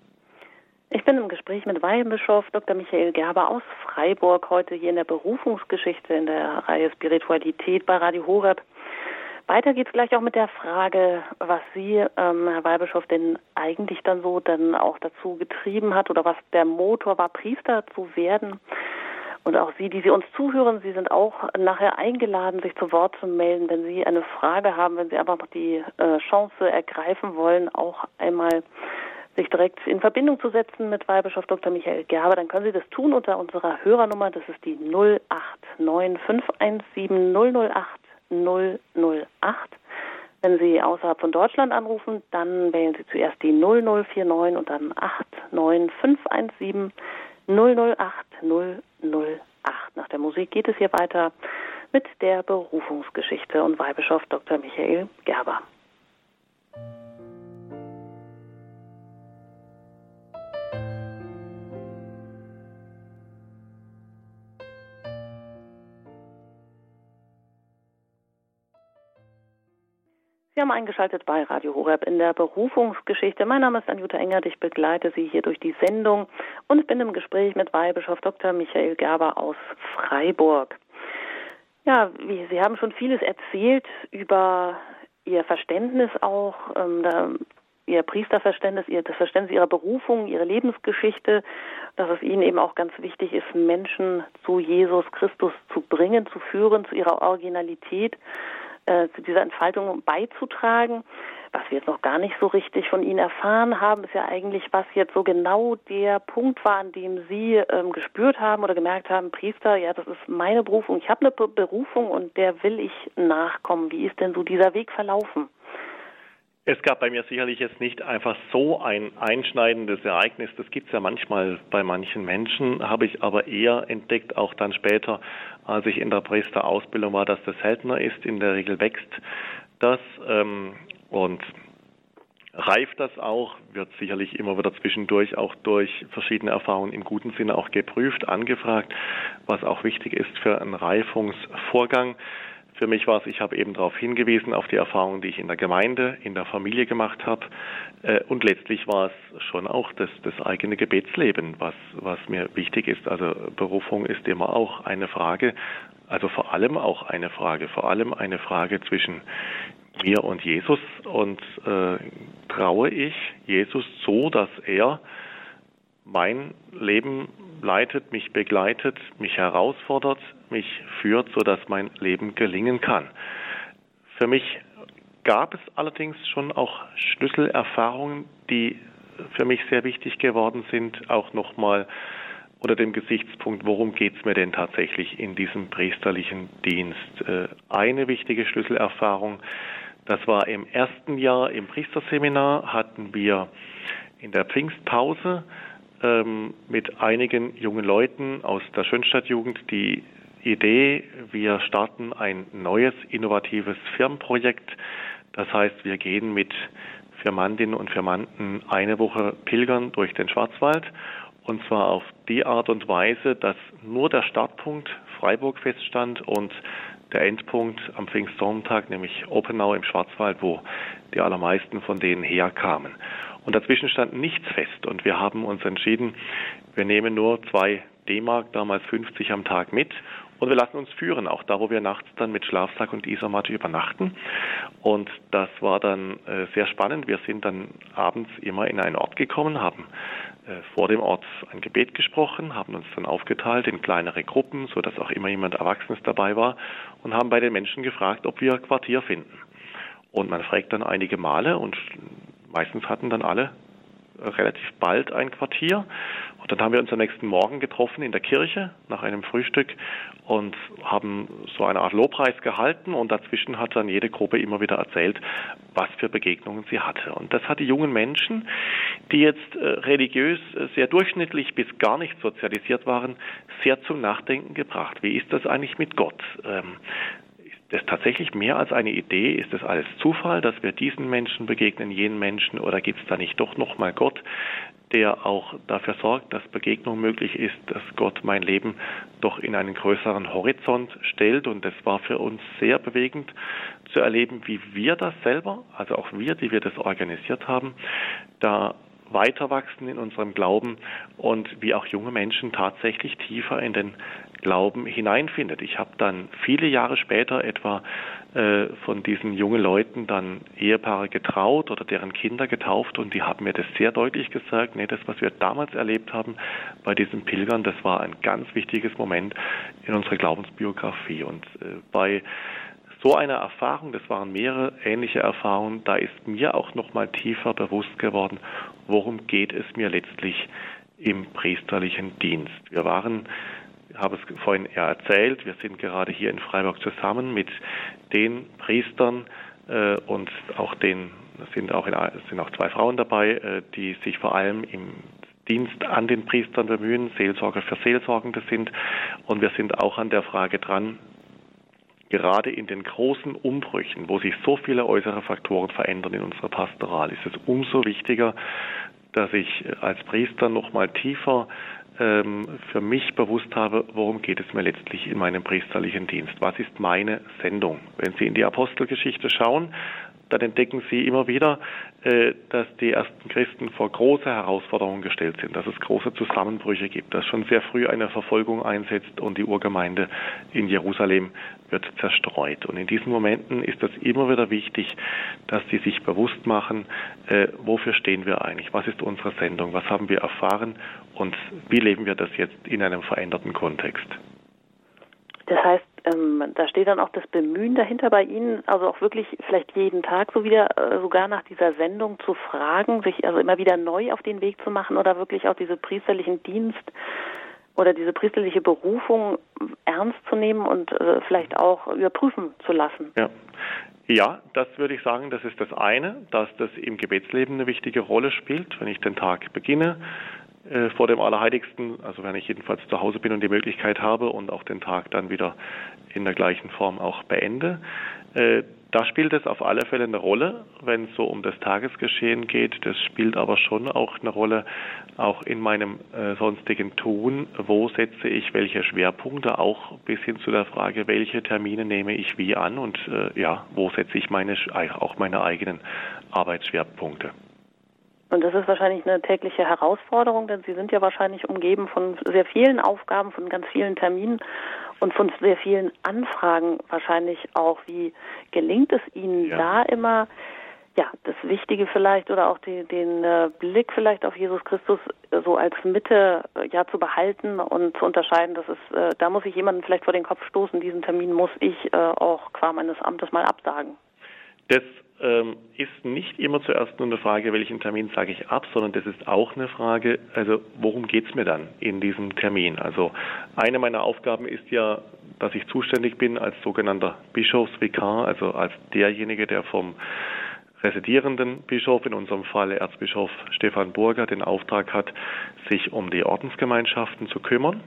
Ich bin im Gespräch mit Weihbischof Doktor Michael Gerber aus Freiburg, heute hier in der Berufungsgeschichte in der Reihe Spiritualität bei Radio Horeb. Weiter geht's gleich auch mit der Frage, was Sie, ähm, Herr Weihbischof, denn eigentlich dann so dann auch dazu getrieben hat oder was der Motor war, Priester zu werden. Und auch Sie, die Sie uns zuhören, Sie sind auch nachher eingeladen, sich zu Wort zu melden, wenn Sie eine Frage haben, wenn Sie einfach noch die äh, Chance ergreifen wollen, auch einmal sich direkt in Verbindung zu setzen mit Weihbischof Doktor Michael Gerber, dann können Sie das tun unter unserer Hörernummer. Das ist die null acht neun fünf eins sieben null null acht null null acht. Wenn Sie außerhalb von Deutschland anrufen, dann wählen Sie zuerst die null null vier neun und dann acht neun fünf eins sieben null null acht null null acht. Nach der Musik geht es hier weiter mit der Berufungsgeschichte und Weihbischof Doktor Michael Gerber. Sie haben eingeschaltet bei Radio Horeb in der Berufungsgeschichte. Mein Name ist Anjuta Engert, ich begleite Sie hier durch die Sendung und bin im Gespräch mit Weihbischof Doktor Michael Gerber aus Freiburg. Ja, wie, Sie haben schon vieles erzählt über Ihr Verständnis auch, ähm, da, Ihr Priesterverständnis, Ihr, das Verständnis Ihrer Berufung, Ihre Lebensgeschichte, dass es Ihnen eben auch ganz wichtig ist, Menschen zu Jesus Christus zu bringen, zu führen, zu ihrer Originalität, zu dieser Entfaltung beizutragen. was wir jetzt noch gar nicht so richtig von Ihnen erfahren haben, ist ja eigentlich, was jetzt so genau der Punkt war, an dem Sie ähm, gespürt haben oder gemerkt haben, Priester, ja, das ist meine Berufung, ich habe eine Be- Berufung und der will ich nachkommen. Wie ist denn so dieser Weg verlaufen? Es gab bei mir sicherlich jetzt nicht einfach so ein einschneidendes Ereignis. Das gibt es ja manchmal bei manchen Menschen, habe ich aber eher entdeckt, auch dann später, als ich in der Priesterausbildung war, dass das seltener ist. In der Regel wächst das ähm, und reift das auch, wird sicherlich immer wieder zwischendurch auch durch verschiedene Erfahrungen im guten Sinne auch geprüft, angefragt, was auch wichtig ist für einen Reifungsvorgang. Für mich war es, ich habe eben darauf hingewiesen, auf die Erfahrungen, die ich in der Gemeinde, in der Familie gemacht habe. Und letztlich war es schon auch das, das eigene Gebetsleben, was, was mir wichtig ist. Also Berufung ist immer auch eine Frage, also vor allem auch eine Frage, vor allem eine Frage zwischen mir und Jesus. Und äh, traue ich Jesus so, dass er mein Leben leitet, mich begleitet, mich herausfordert, mich führt, sodass mein Leben gelingen kann. Für mich gab es allerdings schon auch Schlüsselerfahrungen, die für mich sehr wichtig geworden sind, auch nochmal unter dem Gesichtspunkt, worum geht es mir denn tatsächlich in diesem priesterlichen Dienst. Eine wichtige Schlüsselerfahrung, das war im ersten Jahr im Priesterseminar, hatten wir in der Pfingstpause mit einigen jungen Leuten aus der Schönstadtjugend die Idee, wir starten ein neues, innovatives Firmenprojekt. Das heißt, wir gehen mit Firmandinnen und Firmanden eine Woche pilgern durch den Schwarzwald. Und zwar auf die Art und Weise, dass nur der Startpunkt Freiburg feststand und der Endpunkt am Pfingstsonntag, nämlich Oppenau im Schwarzwald, wo die allermeisten von denen herkamen. Und dazwischen stand nichts fest. Und wir haben uns entschieden, wir nehmen nur zwei D-Mark, damals fünfzig am Tag mit. Und wir lassen uns führen, auch da, wo wir nachts dann mit Schlafsack und Isomatte übernachten. Und das war dann äh, sehr spannend. Wir sind dann abends immer in einen Ort gekommen, haben äh, vor dem Ort ein Gebet gesprochen, haben uns dann aufgeteilt in kleinere Gruppen, sodass auch immer jemand Erwachsenes dabei war und haben bei den Menschen gefragt, ob wir Quartier finden. Und man fragt dann einige Male und meistens hatten dann alle relativ bald ein Quartier. Und dann haben wir uns am nächsten Morgen getroffen in der Kirche nach einem Frühstück und haben so eine Art Lobpreis gehalten. Und dazwischen hat dann jede Gruppe immer wieder erzählt, was für Begegnungen sie hatte. Und das hat die jungen Menschen, die jetzt äh, religiös äh, sehr durchschnittlich bis gar nicht sozialisiert waren, sehr zum Nachdenken gebracht. Wie ist das eigentlich mit Gott? Ähm, Ist das tatsächlich mehr als eine Idee? Ist das alles Zufall, dass wir diesen Menschen begegnen, jenen Menschen? Oder gibt es da nicht doch nochmal Gott, der auch dafür sorgt, dass Begegnung möglich ist, dass Gott mein Leben doch in einen größeren Horizont stellt? Und das war für uns sehr bewegend zu erleben, wie wir das selber, also auch wir, die wir das organisiert haben, da weiter wachsen in unserem Glauben und wie auch junge Menschen tatsächlich tiefer in den Glauben hineinfindet. Ich habe dann viele Jahre später etwa äh, von diesen jungen Leuten dann Ehepaare getraut oder deren Kinder getauft und die haben mir das sehr deutlich gesagt, nee, das, was wir damals erlebt haben bei diesen Pilgern, das war ein ganz wichtiges Moment in unserer Glaubensbiografie. Und äh, bei so eine Erfahrung, das waren mehrere ähnliche Erfahrungen, da ist mir auch noch mal tiefer bewusst geworden, worum geht es mir letztlich im priesterlichen Dienst. Wir waren, ich habe es vorhin ja erzählt, wir sind gerade hier in Freiburg zusammen mit den Priestern äh, und auch den, es sind auch, in, es sind auch zwei Frauen dabei, äh, die sich vor allem im Dienst an den Priestern bemühen, Seelsorger für Seelsorgende sind. Und wir sind auch an der Frage dran, gerade in den großen Umbrüchen, wo sich so viele äußere Faktoren verändern in unserer Pastoral, ist es umso wichtiger, dass ich als Priester noch mal tiefer ähm, für mich bewusst habe, worum geht es mir letztlich in meinem priesterlichen Dienst? Was ist meine Sendung? Wenn Sie in die Apostelgeschichte schauen, dann entdecken Sie immer wieder, äh, dass die ersten Christen vor große Herausforderungen gestellt sind, dass es große Zusammenbrüche gibt, dass schon sehr früh eine Verfolgung einsetzt und die Urgemeinde in Jerusalem wird zerstreut. Und in diesen Momenten ist es immer wieder wichtig, dass sie sich bewusst machen, äh, wofür stehen wir eigentlich, was ist unsere Sendung, was haben wir erfahren und wie leben wir das jetzt in einem veränderten Kontext. Das heißt, Ähm, da steht dann auch das Bemühen dahinter bei Ihnen, also auch wirklich vielleicht jeden Tag so wieder, äh, sogar nach dieser Sendung zu fragen, sich also immer wieder neu auf den Weg zu machen oder wirklich auch diese priesterlichen Dienst oder diese priesterliche Berufung ernst zu nehmen und äh, vielleicht auch überprüfen zu lassen. Ja. Ja, das würde ich sagen, das ist das eine, dass das im Gebetsleben eine wichtige Rolle spielt, wenn ich den Tag beginne, äh, vor dem Allerheiligsten, also wenn ich jedenfalls zu Hause bin und die Möglichkeit habe und auch den Tag dann wieder in der gleichen Form auch beende. Äh, da spielt es auf alle Fälle eine Rolle, wenn es so um das Tagesgeschehen geht. Das spielt aber schon auch eine Rolle, auch in meinem äh, sonstigen Tun. Wo setze ich welche Schwerpunkte, auch bis hin zu der Frage, welche Termine nehme ich wie an und äh, ja, wo setze ich meine, auch meine eigenen Arbeitsschwerpunkte. Und das ist wahrscheinlich eine tägliche Herausforderung, denn Sie sind ja wahrscheinlich umgeben von sehr vielen Aufgaben, von ganz vielen Terminen und von sehr vielen Anfragen wahrscheinlich auch. Wie gelingt es Ihnen ja. da immer, ja, das Wichtige vielleicht oder auch die, den äh, Blick vielleicht auf Jesus Christus äh, so als Mitte äh, ja zu behalten und zu unterscheiden, dass es, äh, da muss ich jemanden vielleicht vor den Kopf stoßen, diesen Termin muss ich äh, auch qua meines Amtes mal absagen. Das ähm, ist nicht immer zuerst nur eine Frage, welchen Termin sage ich ab, sondern das ist auch eine Frage, also worum geht es mir dann in diesem Termin? Also eine meiner Aufgaben ist ja, dass ich zuständig bin als sogenannter Bischofsvikar, also als derjenige, der vom residierenden Bischof, in unserem Fall Erzbischof Stefan Burger, den Auftrag hat, sich um die Ordensgemeinschaften zu kümmern.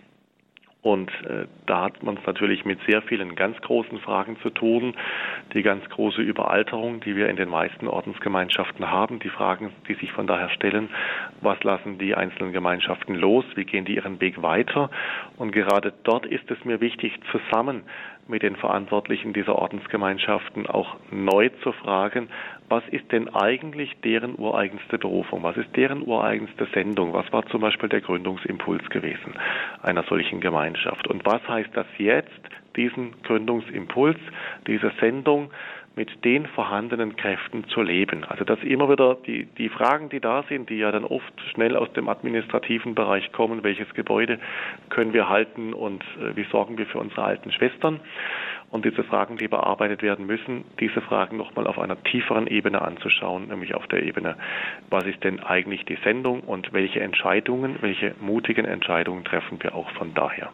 Und äh, da hat man es natürlich mit sehr vielen ganz großen Fragen zu tun. Die ganz große Überalterung, die wir in den meisten Ordensgemeinschaften haben. Die Fragen, die sich von daher stellen, was lassen die einzelnen Gemeinschaften los? Wie gehen die ihren Weg weiter? Und gerade dort ist es mir wichtig, zusammen mit den Verantwortlichen dieser Ordensgemeinschaften auch neu zu fragen, was ist denn eigentlich deren ureigenste Berufung? Was ist deren ureigenste Sendung? Was war zum Beispiel der Gründungsimpuls gewesen einer solchen Gemeinschaft? Und was heißt das jetzt, diesen Gründungsimpuls, diese Sendung mit den vorhandenen Kräften zu leben? Also dass immer wieder die, die Fragen, die da sind, die ja dann oft schnell aus dem administrativen Bereich kommen, welches Gebäude können wir halten und äh, wie sorgen wir für unsere alten Schwestern? Und diese Fragen, die bearbeitet werden müssen, diese Fragen nochmal auf einer tieferen Ebene anzuschauen, nämlich auf der Ebene, was ist denn eigentlich die Sendung und welche Entscheidungen, welche mutigen Entscheidungen treffen wir auch von daher?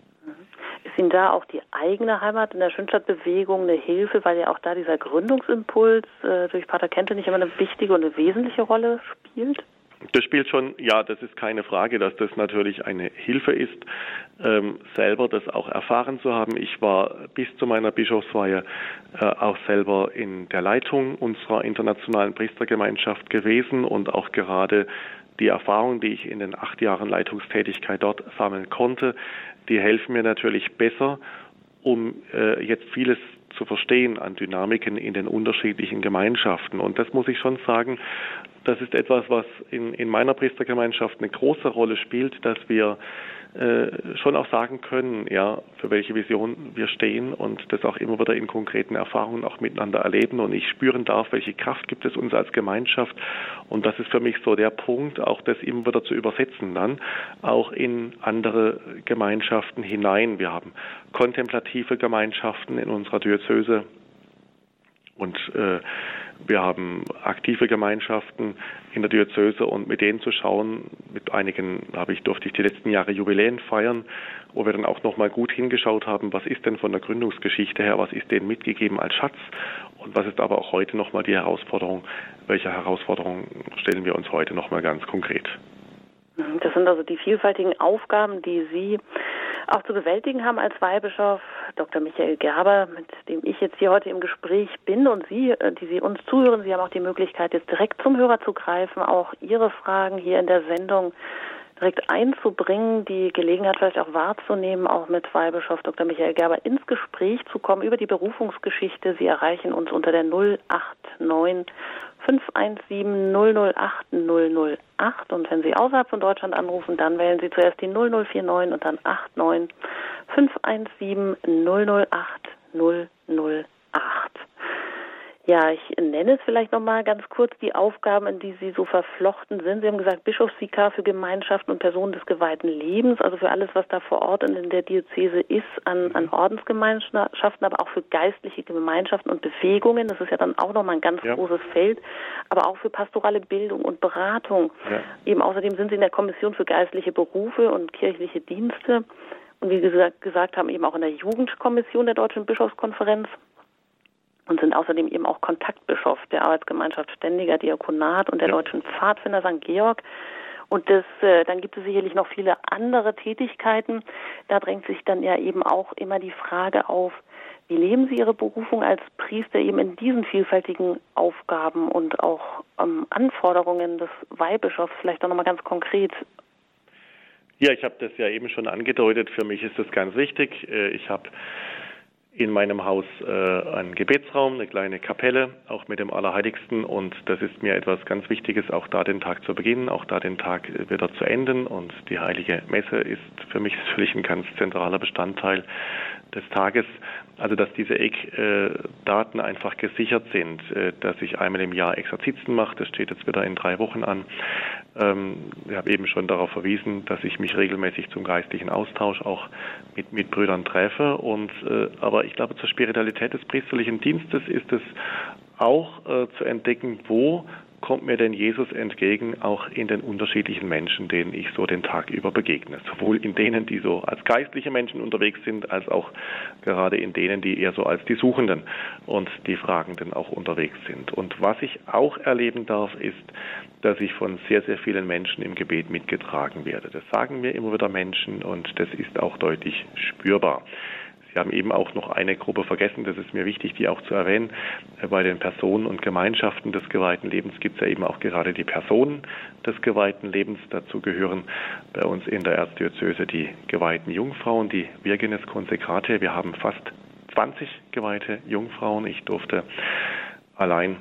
Ist Ihnen da auch die eigene Heimat in der Schönstadtbewegung eine Hilfe, weil ja auch da dieser Gründungsimpuls äh, durch Pater Kente nicht immer eine wichtige und eine wesentliche Rolle spielt? Das spielt schon, ja, das ist keine Frage, dass das natürlich eine Hilfe ist, ähm, selber das auch erfahren zu haben. Ich war bis zu meiner Bischofsweihe äh, auch selber in der Leitung unserer internationalen Priestergemeinschaft gewesen und auch gerade die Erfahrungen, die ich in den acht Jahren Leitungstätigkeit dort sammeln konnte, die helfen mir natürlich besser, um äh, jetzt vieles zu verstehen an Dynamiken in den unterschiedlichen Gemeinschaften. Und das muss ich schon sagen, das ist etwas, was in, in meiner Priestergemeinschaft eine große Rolle spielt, dass wir äh, schon auch sagen können, ja, für welche Vision wir stehen und das auch immer wieder in konkreten Erfahrungen auch miteinander erleben und ich spüren darf, welche Kraft gibt es uns als Gemeinschaft und das ist für mich so der Punkt, auch das immer wieder zu übersetzen dann, auch in andere Gemeinschaften hinein. Wir haben kontemplative Gemeinschaften in unserer Diözese und äh, wir haben aktive Gemeinschaften in der Diözese und mit denen zu schauen, mit einigen habe ich, durfte ich die letzten Jahre Jubiläen feiern, wo wir dann auch nochmal gut hingeschaut haben, was ist denn von der Gründungsgeschichte her, was ist denen mitgegeben als Schatz und was ist aber auch heute nochmal die Herausforderung, welche Herausforderungen stellen wir uns heute nochmal ganz konkret. Das sind also die vielfältigen Aufgaben, die Sie auch zu bewältigen haben als Weihbischof. Doktor Michael Gerber, mit dem ich jetzt hier heute im Gespräch bin und Sie, die Sie uns zuhören, Sie haben auch die Möglichkeit, jetzt direkt zum Hörer zu greifen, auch Ihre Fragen hier in der Sendung direkt einzubringen, die Gelegenheit vielleicht auch wahrzunehmen, auch mit Weihbischof Doktor Michael Gerber ins Gespräch zu kommen über die Berufungsgeschichte. Sie erreichen uns unter der null acht neun fünf eins sieben null null acht null null acht und wenn Sie außerhalb von Deutschland anrufen, dann wählen Sie zuerst die null null vier neun und dann acht neun fünf eins sieben null null acht null null acht. Ja, ich nenne es vielleicht nochmal ganz kurz die Aufgaben, in die Sie so verflochten sind. Sie haben gesagt, Bischofsvikar für Gemeinschaften und Personen des geweihten Lebens, also für alles, was da vor Ort in der Diözese ist, an, an Ordensgemeinschaften, aber auch für geistliche Gemeinschaften und Befähigungen. Das ist ja dann auch nochmal ein ganz ja. großes Feld, aber auch für pastorale Bildung und Beratung. Ja. Eben außerdem sind Sie in der Kommission für geistliche Berufe und kirchliche Dienste und wie gesagt, gesagt haben, eben auch in der Jugendkommission der Deutschen Bischofskonferenz. Und sind außerdem eben auch Kontaktbischof der Arbeitsgemeinschaft Ständiger Diakonat und der ja. Deutschen Pfadfinder Sankt Georg. Und das, äh, dann gibt es sicherlich noch viele andere Tätigkeiten. Da drängt sich dann ja eben auch immer die Frage auf, wie leben Sie Ihre Berufung als Priester eben in diesen vielfältigen Aufgaben und auch ähm, Anforderungen des Weihbischofs, vielleicht auch nochmal ganz konkret? Ja, ich habe das ja eben schon angedeutet. Für mich ist das ganz wichtig. Ich habe in meinem Haus äh, einen Gebetsraum, eine kleine Kapelle, auch mit dem Allerheiligsten, und das ist mir etwas ganz Wichtiges, auch da den Tag zu beginnen, auch da den Tag wieder zu enden, und die Heilige Messe ist für mich natürlich ein ganz zentraler Bestandteil des Tages, also dass diese Eckdaten einfach gesichert sind, dass ich einmal im Jahr Exerzitien mache, das steht jetzt wieder in drei Wochen an. Ich habe eben schon darauf verwiesen, dass ich mich regelmäßig zum geistlichen Austausch auch mit Mitbrüdern treffe, und aber ich glaube, zur Spiritualität des priesterlichen Dienstes ist es auch äh, zu entdecken, wo kommt mir denn Jesus entgegen, auch in den unterschiedlichen Menschen, denen ich so den Tag über begegne. Sowohl in denen, die so als geistliche Menschen unterwegs sind, als auch gerade in denen, die eher so als die Suchenden und die Fragenden auch unterwegs sind. Und was ich auch erleben darf, ist, dass ich von sehr, sehr vielen Menschen im Gebet mitgetragen werde. Das sagen mir immer wieder Menschen, und das ist auch deutlich spürbar. Sie haben eben auch noch eine Gruppe vergessen, das ist mir wichtig, die auch zu erwähnen. Bei den Personen und Gemeinschaften des geweihten Lebens gibt es ja eben auch gerade die Personen des geweihten Lebens. Dazu gehören bei uns in der Erzdiözese die geweihten Jungfrauen, die Virgines Consecratae. Wir haben fast zwanzig geweihte Jungfrauen. Ich durfte allein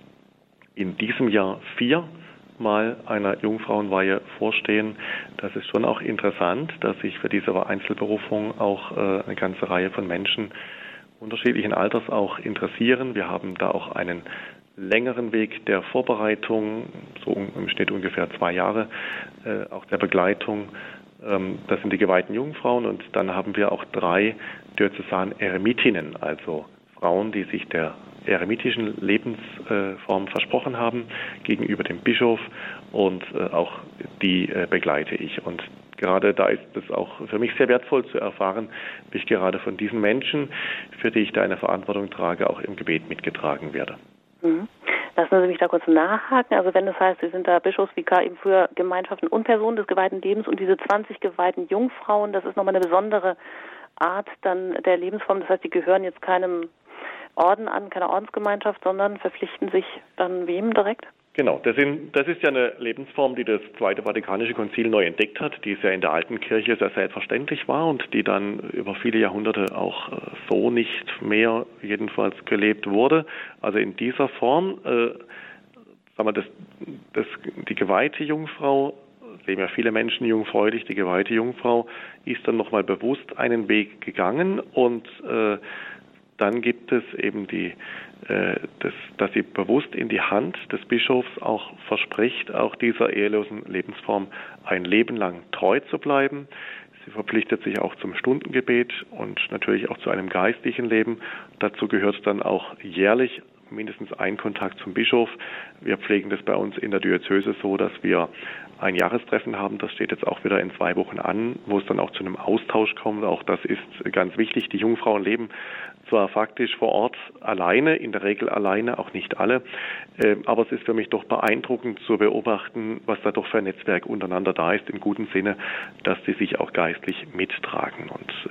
in diesem Jahr vier mal einer Jungfrauenweihe vorstehen. Das ist schon auch interessant, dass sich für diese Einzelberufung auch äh, eine ganze Reihe von Menschen unterschiedlichen Alters auch interessieren. Wir haben da auch einen längeren Weg der Vorbereitung, so im Schnitt ungefähr zwei Jahre, äh, auch der Begleitung. Ähm, das sind die geweihten Jungfrauen, und dann haben wir auch drei Diözesan-Eremitinnen, also Frauen, die sich der eremitischen Lebensform versprochen haben gegenüber dem Bischof, und äh, auch die äh, begleite ich. Und gerade da ist es auch für mich sehr wertvoll zu erfahren, wie ich gerade von diesen Menschen, für die ich da eine Verantwortung trage, auch im Gebet mitgetragen werde. Mhm. Lassen Sie mich da kurz nachhaken. Also wenn das heißt, Sie sind da Bischofsvikar eben für Gemeinschaften und Personen des geweihten Lebens, und diese zwanzig geweihten Jungfrauen, das ist nochmal eine besondere Art dann der Lebensform. Das heißt, die gehören jetzt keinem Orden an, keine Ordensgemeinschaft, sondern verpflichten sich dann wem direkt? Genau, das, sind, das ist ja eine Lebensform, die das Zweite Vatikanische Konzil neu entdeckt hat, die es ja in der alten Kirche sehr selbstverständlich war und die dann über viele Jahrhunderte auch so nicht mehr jedenfalls gelebt wurde. Also in dieser Form, äh, sagen wir, das, das, die geweihte Jungfrau, leben ja viele Menschen jungfräulich, die geweihte Jungfrau ist dann nochmal bewusst einen Weg gegangen, und äh, dann gibt es eben die, äh, das, dass sie bewusst in die Hand des Bischofs auch verspricht, auch dieser ehelosen Lebensform ein Leben lang treu zu bleiben. Sie verpflichtet sich auch zum Stundengebet und natürlich auch zu einem geistlichen Leben. Dazu gehört dann auch jährlich mindestens ein Kontakt zum Bischof. Wir pflegen das bei uns in der Diözese so, dass wir ein Jahrestreffen haben, das steht jetzt auch wieder in zwei Wochen an, wo es dann auch zu einem Austausch kommt. Auch das ist ganz wichtig. Die Jungfrauen leben zwar faktisch vor Ort alleine, in der Regel alleine, auch nicht alle, äh, aber es ist für mich doch beeindruckend zu beobachten, was da doch für ein Netzwerk untereinander da ist, im guten Sinne, dass sie sich auch geistlich mittragen, und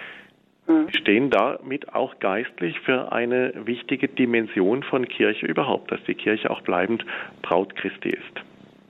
äh, mhm. stehen damit auch geistlich für eine wichtige Dimension von Kirche überhaupt, dass die Kirche auch bleibend Braut Christi ist.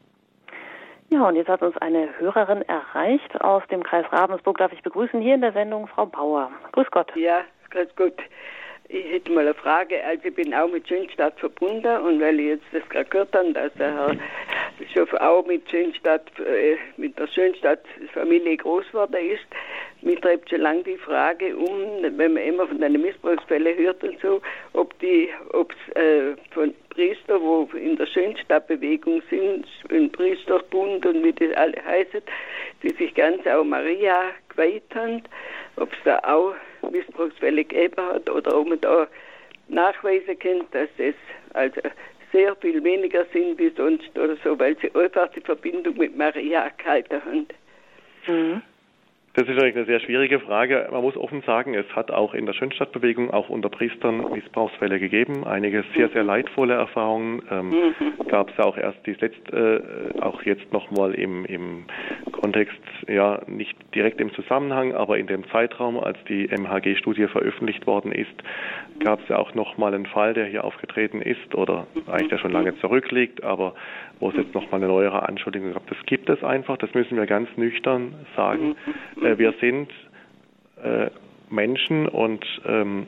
Ja, und jetzt hat uns eine Hörerin erreicht aus dem Kreis Ravensburg. Darf ich begrüßen hier in der Sendung Frau Bauer. Grüß Gott. Ja, grüß Gott. Ich hätte mal eine Frage. Also ich bin auch mit Schönstadt verbunden, und weil ich jetzt das gerade gehört habe, dass der Herr Bischof auch mit Schönstadt, äh, mit der Schönstadt-Familie groß geworden ist, mich treibt schon lange die Frage um, wenn man immer von den Missbrauchsfällen hört und so, ob die, ob es äh, von Priester, wo in der Schönstadtbewegung sind, ein Priesterbund und wie das alle heißen, die sich ganz auch Maria geweiht haben, ob es da auch Missbrauchsfälle gegeben hat oder ob man da nachweisen kann, dass es also sehr viel weniger sind wie sonst oder so, weil sie einfach die Verbindung mit Maria gehalten haben. Mhm. Das ist eine sehr schwierige Frage. Man muss offen sagen, es hat auch in der Schönstadtbewegung, auch unter Priestern, Missbrauchsfälle gegeben. Einige sehr, sehr leidvolle Erfahrungen ähm, mhm. gab es auch erst die letzte, äh, auch jetzt nochmal im, im Kontext, ja, nicht direkt im Zusammenhang, aber in dem Zeitraum, als die M H G-Studie veröffentlicht worden ist, gab es ja auch nochmal einen Fall, der hier aufgetreten ist oder eigentlich der schon lange zurückliegt, aber wo es jetzt nochmal eine neuere Anschuldigung gab. Das gibt es einfach, das müssen wir ganz nüchtern sagen. Äh, wir sind äh, Menschen und ähm,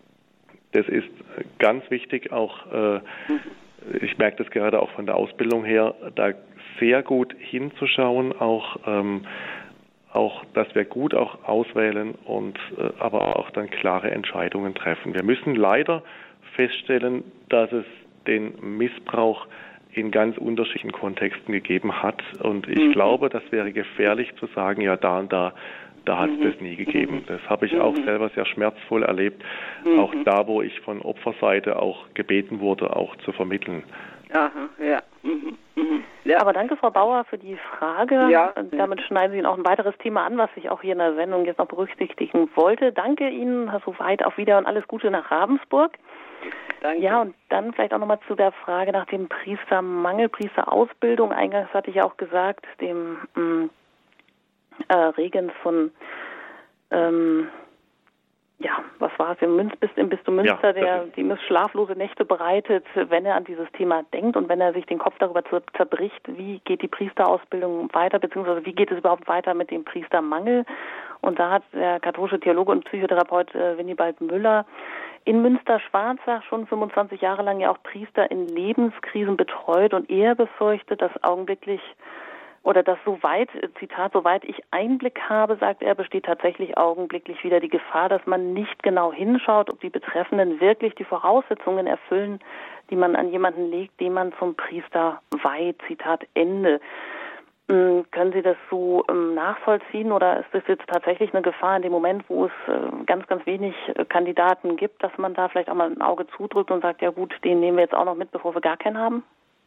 das ist ganz wichtig, auch, äh, ich merke das gerade auch von der Ausbildung her, da sehr gut hinzuschauen, auch, ähm, auch dass wir gut auch auswählen und äh, aber auch dann klare Entscheidungen treffen. Wir müssen leider feststellen, dass es den Missbrauch in ganz unterschiedlichen Kontexten gegeben hat. Und ich mhm. glaube, das wäre gefährlich zu sagen, ja, da und da, da hat es mhm. das nie gegeben. Das habe ich mhm. auch selber sehr schmerzvoll erlebt, mhm. auch da, wo ich von Opferseite auch gebeten wurde, auch zu vermitteln. Aha, ja. Mhm. Mhm. Ja. Aber danke, Frau Bauer, für die Frage. Ja. Damit schneiden Sie Ihnen auch ein weiteres Thema an, was ich auch hier in der Sendung jetzt noch berücksichtigen wollte. Danke Ihnen, Herr Soweit, auf Wieder und alles Gute nach Ravensburg. Danke. Ja, und dann vielleicht auch nochmal zu der Frage nach dem Priestermangel, Priesterausbildung. Eingangs hatte ich ja auch gesagt, dem ähm, äh, Regens von, ähm, ja, was war es, im, Münz, im Bistum Münster, ja, der dem es schlaflose Nächte bereitet, wenn er an dieses Thema denkt und wenn er sich den Kopf darüber zerbricht, wie geht die Priesterausbildung weiter, beziehungsweise wie geht es überhaupt weiter mit dem Priestermangel. Und da hat der katholische Theologe und Psychotherapeut äh, Winibald Müller in Münster-Schwarzach schon fünfundzwanzig Jahre lang ja auch Priester in Lebenskrisen betreut und er befürchtet, dass augenblicklich oder dass soweit, Zitat, soweit ich Einblick habe, sagt er, besteht tatsächlich augenblicklich wieder die Gefahr, dass man nicht genau hinschaut, ob die Betreffenden wirklich die Voraussetzungen erfüllen, die man an jemanden legt, den man zum Priester weiht. Zitat Ende. Können Sie das so ähm, nachvollziehen oder ist das jetzt tatsächlich eine Gefahr in dem Moment, wo es äh, ganz, ganz wenig äh, Kandidaten gibt, dass man da vielleicht auch mal ein Auge zudrückt und sagt, ja gut, den nehmen wir jetzt auch noch mit, bevor wir gar keinen haben?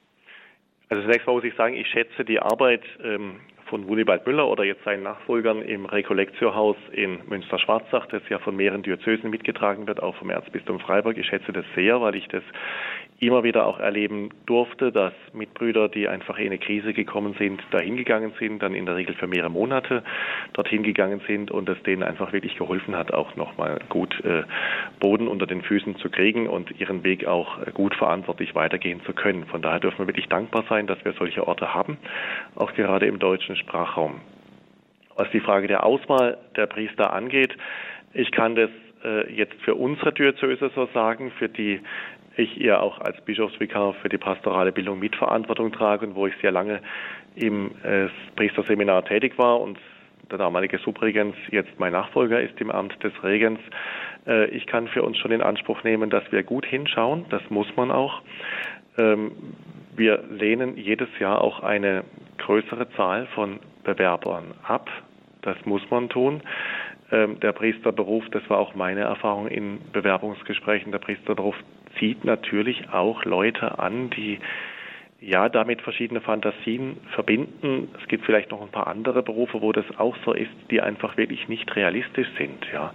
Also zunächst mal muss ich sagen, ich schätze die Arbeit ähm, von Winibald Müller oder jetzt seinen Nachfolgern im Rekollektiohaus in Münster-Schwarzach, das ja von mehreren Diözesen mitgetragen wird, auch vom Erzbistum Freiburg. Ich schätze das sehr, weil ich das immer wieder auch erleben durfte, dass Mitbrüder, die einfach in eine Krise gekommen sind, dahin gegangen sind, dann in der Regel für mehrere Monate dorthin gegangen sind und es denen einfach wirklich geholfen hat, auch nochmal gut äh, Boden unter den Füßen zu kriegen und ihren Weg auch gut verantwortlich weitergehen zu können. Von daher dürfen wir wirklich dankbar sein, dass wir solche Orte haben, auch gerade im deutschen Sprachraum. Was die Frage der Auswahl der Priester angeht, ich kann das äh, jetzt für unsere Diözese so sagen, für die ich ihr auch als Bischofsvikar für die pastorale Bildung Mitverantwortung trage und wo ich sehr lange im äh, Priesterseminar tätig war und der damalige Subregens jetzt mein Nachfolger ist im Amt des Regens. Äh, ich kann für uns schon in Anspruch nehmen, dass wir gut hinschauen, das muss man auch. Ähm, wir lehnen jedes Jahr auch eine größere Zahl von Bewerbern ab, das muss man tun. Ähm, der Priesterberuf, das war auch meine Erfahrung in Bewerbungsgesprächen, der Priesterberuf zieht natürlich auch Leute an, die ja damit verschiedene Fantasien verbinden. Es gibt vielleicht noch ein paar andere Berufe, wo das auch so ist, die einfach wirklich nicht realistisch sind, ja.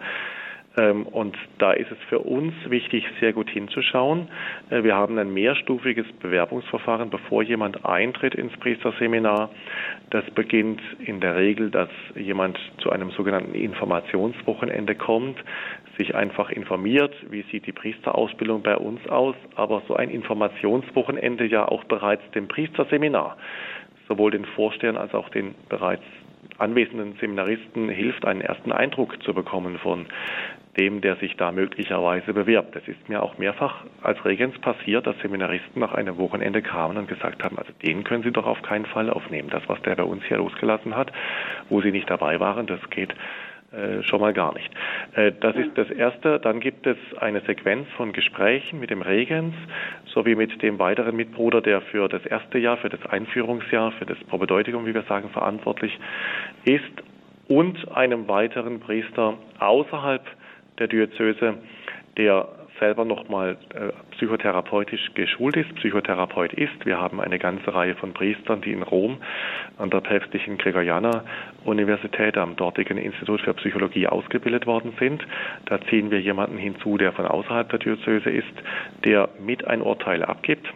Und da ist es für uns wichtig, sehr gut hinzuschauen. Wir haben ein mehrstufiges Bewerbungsverfahren, bevor jemand eintritt ins Priesterseminar. Das beginnt in der Regel, dass jemand zu einem sogenannten Informationswochenende kommt, sich einfach informiert, wie sieht die Priesterausbildung bei uns aus, aber so ein Informationswochenende ja auch bereits dem Priesterseminar, sowohl den Vorstehern als auch den bereits anwesenden Seminaristen hilft, einen ersten Eindruck zu bekommen von dem, der sich da möglicherweise bewirbt. Das ist mir auch mehrfach als Regens passiert, dass Seminaristen nach einem Wochenende kamen und gesagt haben, also den können Sie doch auf keinen Fall aufnehmen. Das, was der bei uns hier losgelassen hat, wo Sie nicht dabei waren, das geht äh, schon mal gar nicht. Äh, das ist das Erste. Dann gibt es eine Sequenz von Gesprächen mit dem Regens sowie mit dem weiteren Mitbruder, der für das erste Jahr, für das Einführungsjahr, für das Probedeutikum, wie wir sagen, verantwortlich ist, und einem weiteren Priester außerhalb der Diözese, der selber nochmal äh, psychotherapeutisch geschult ist, Psychotherapeut ist. Wir haben eine ganze Reihe von Priestern, die in Rom an der päpstlichen Gregorianer-Universität, am dortigen Institut für Psychologie ausgebildet worden sind. Da ziehen wir jemanden hinzu, der von außerhalb der Diözese ist, der mit ein Urteil abgibt.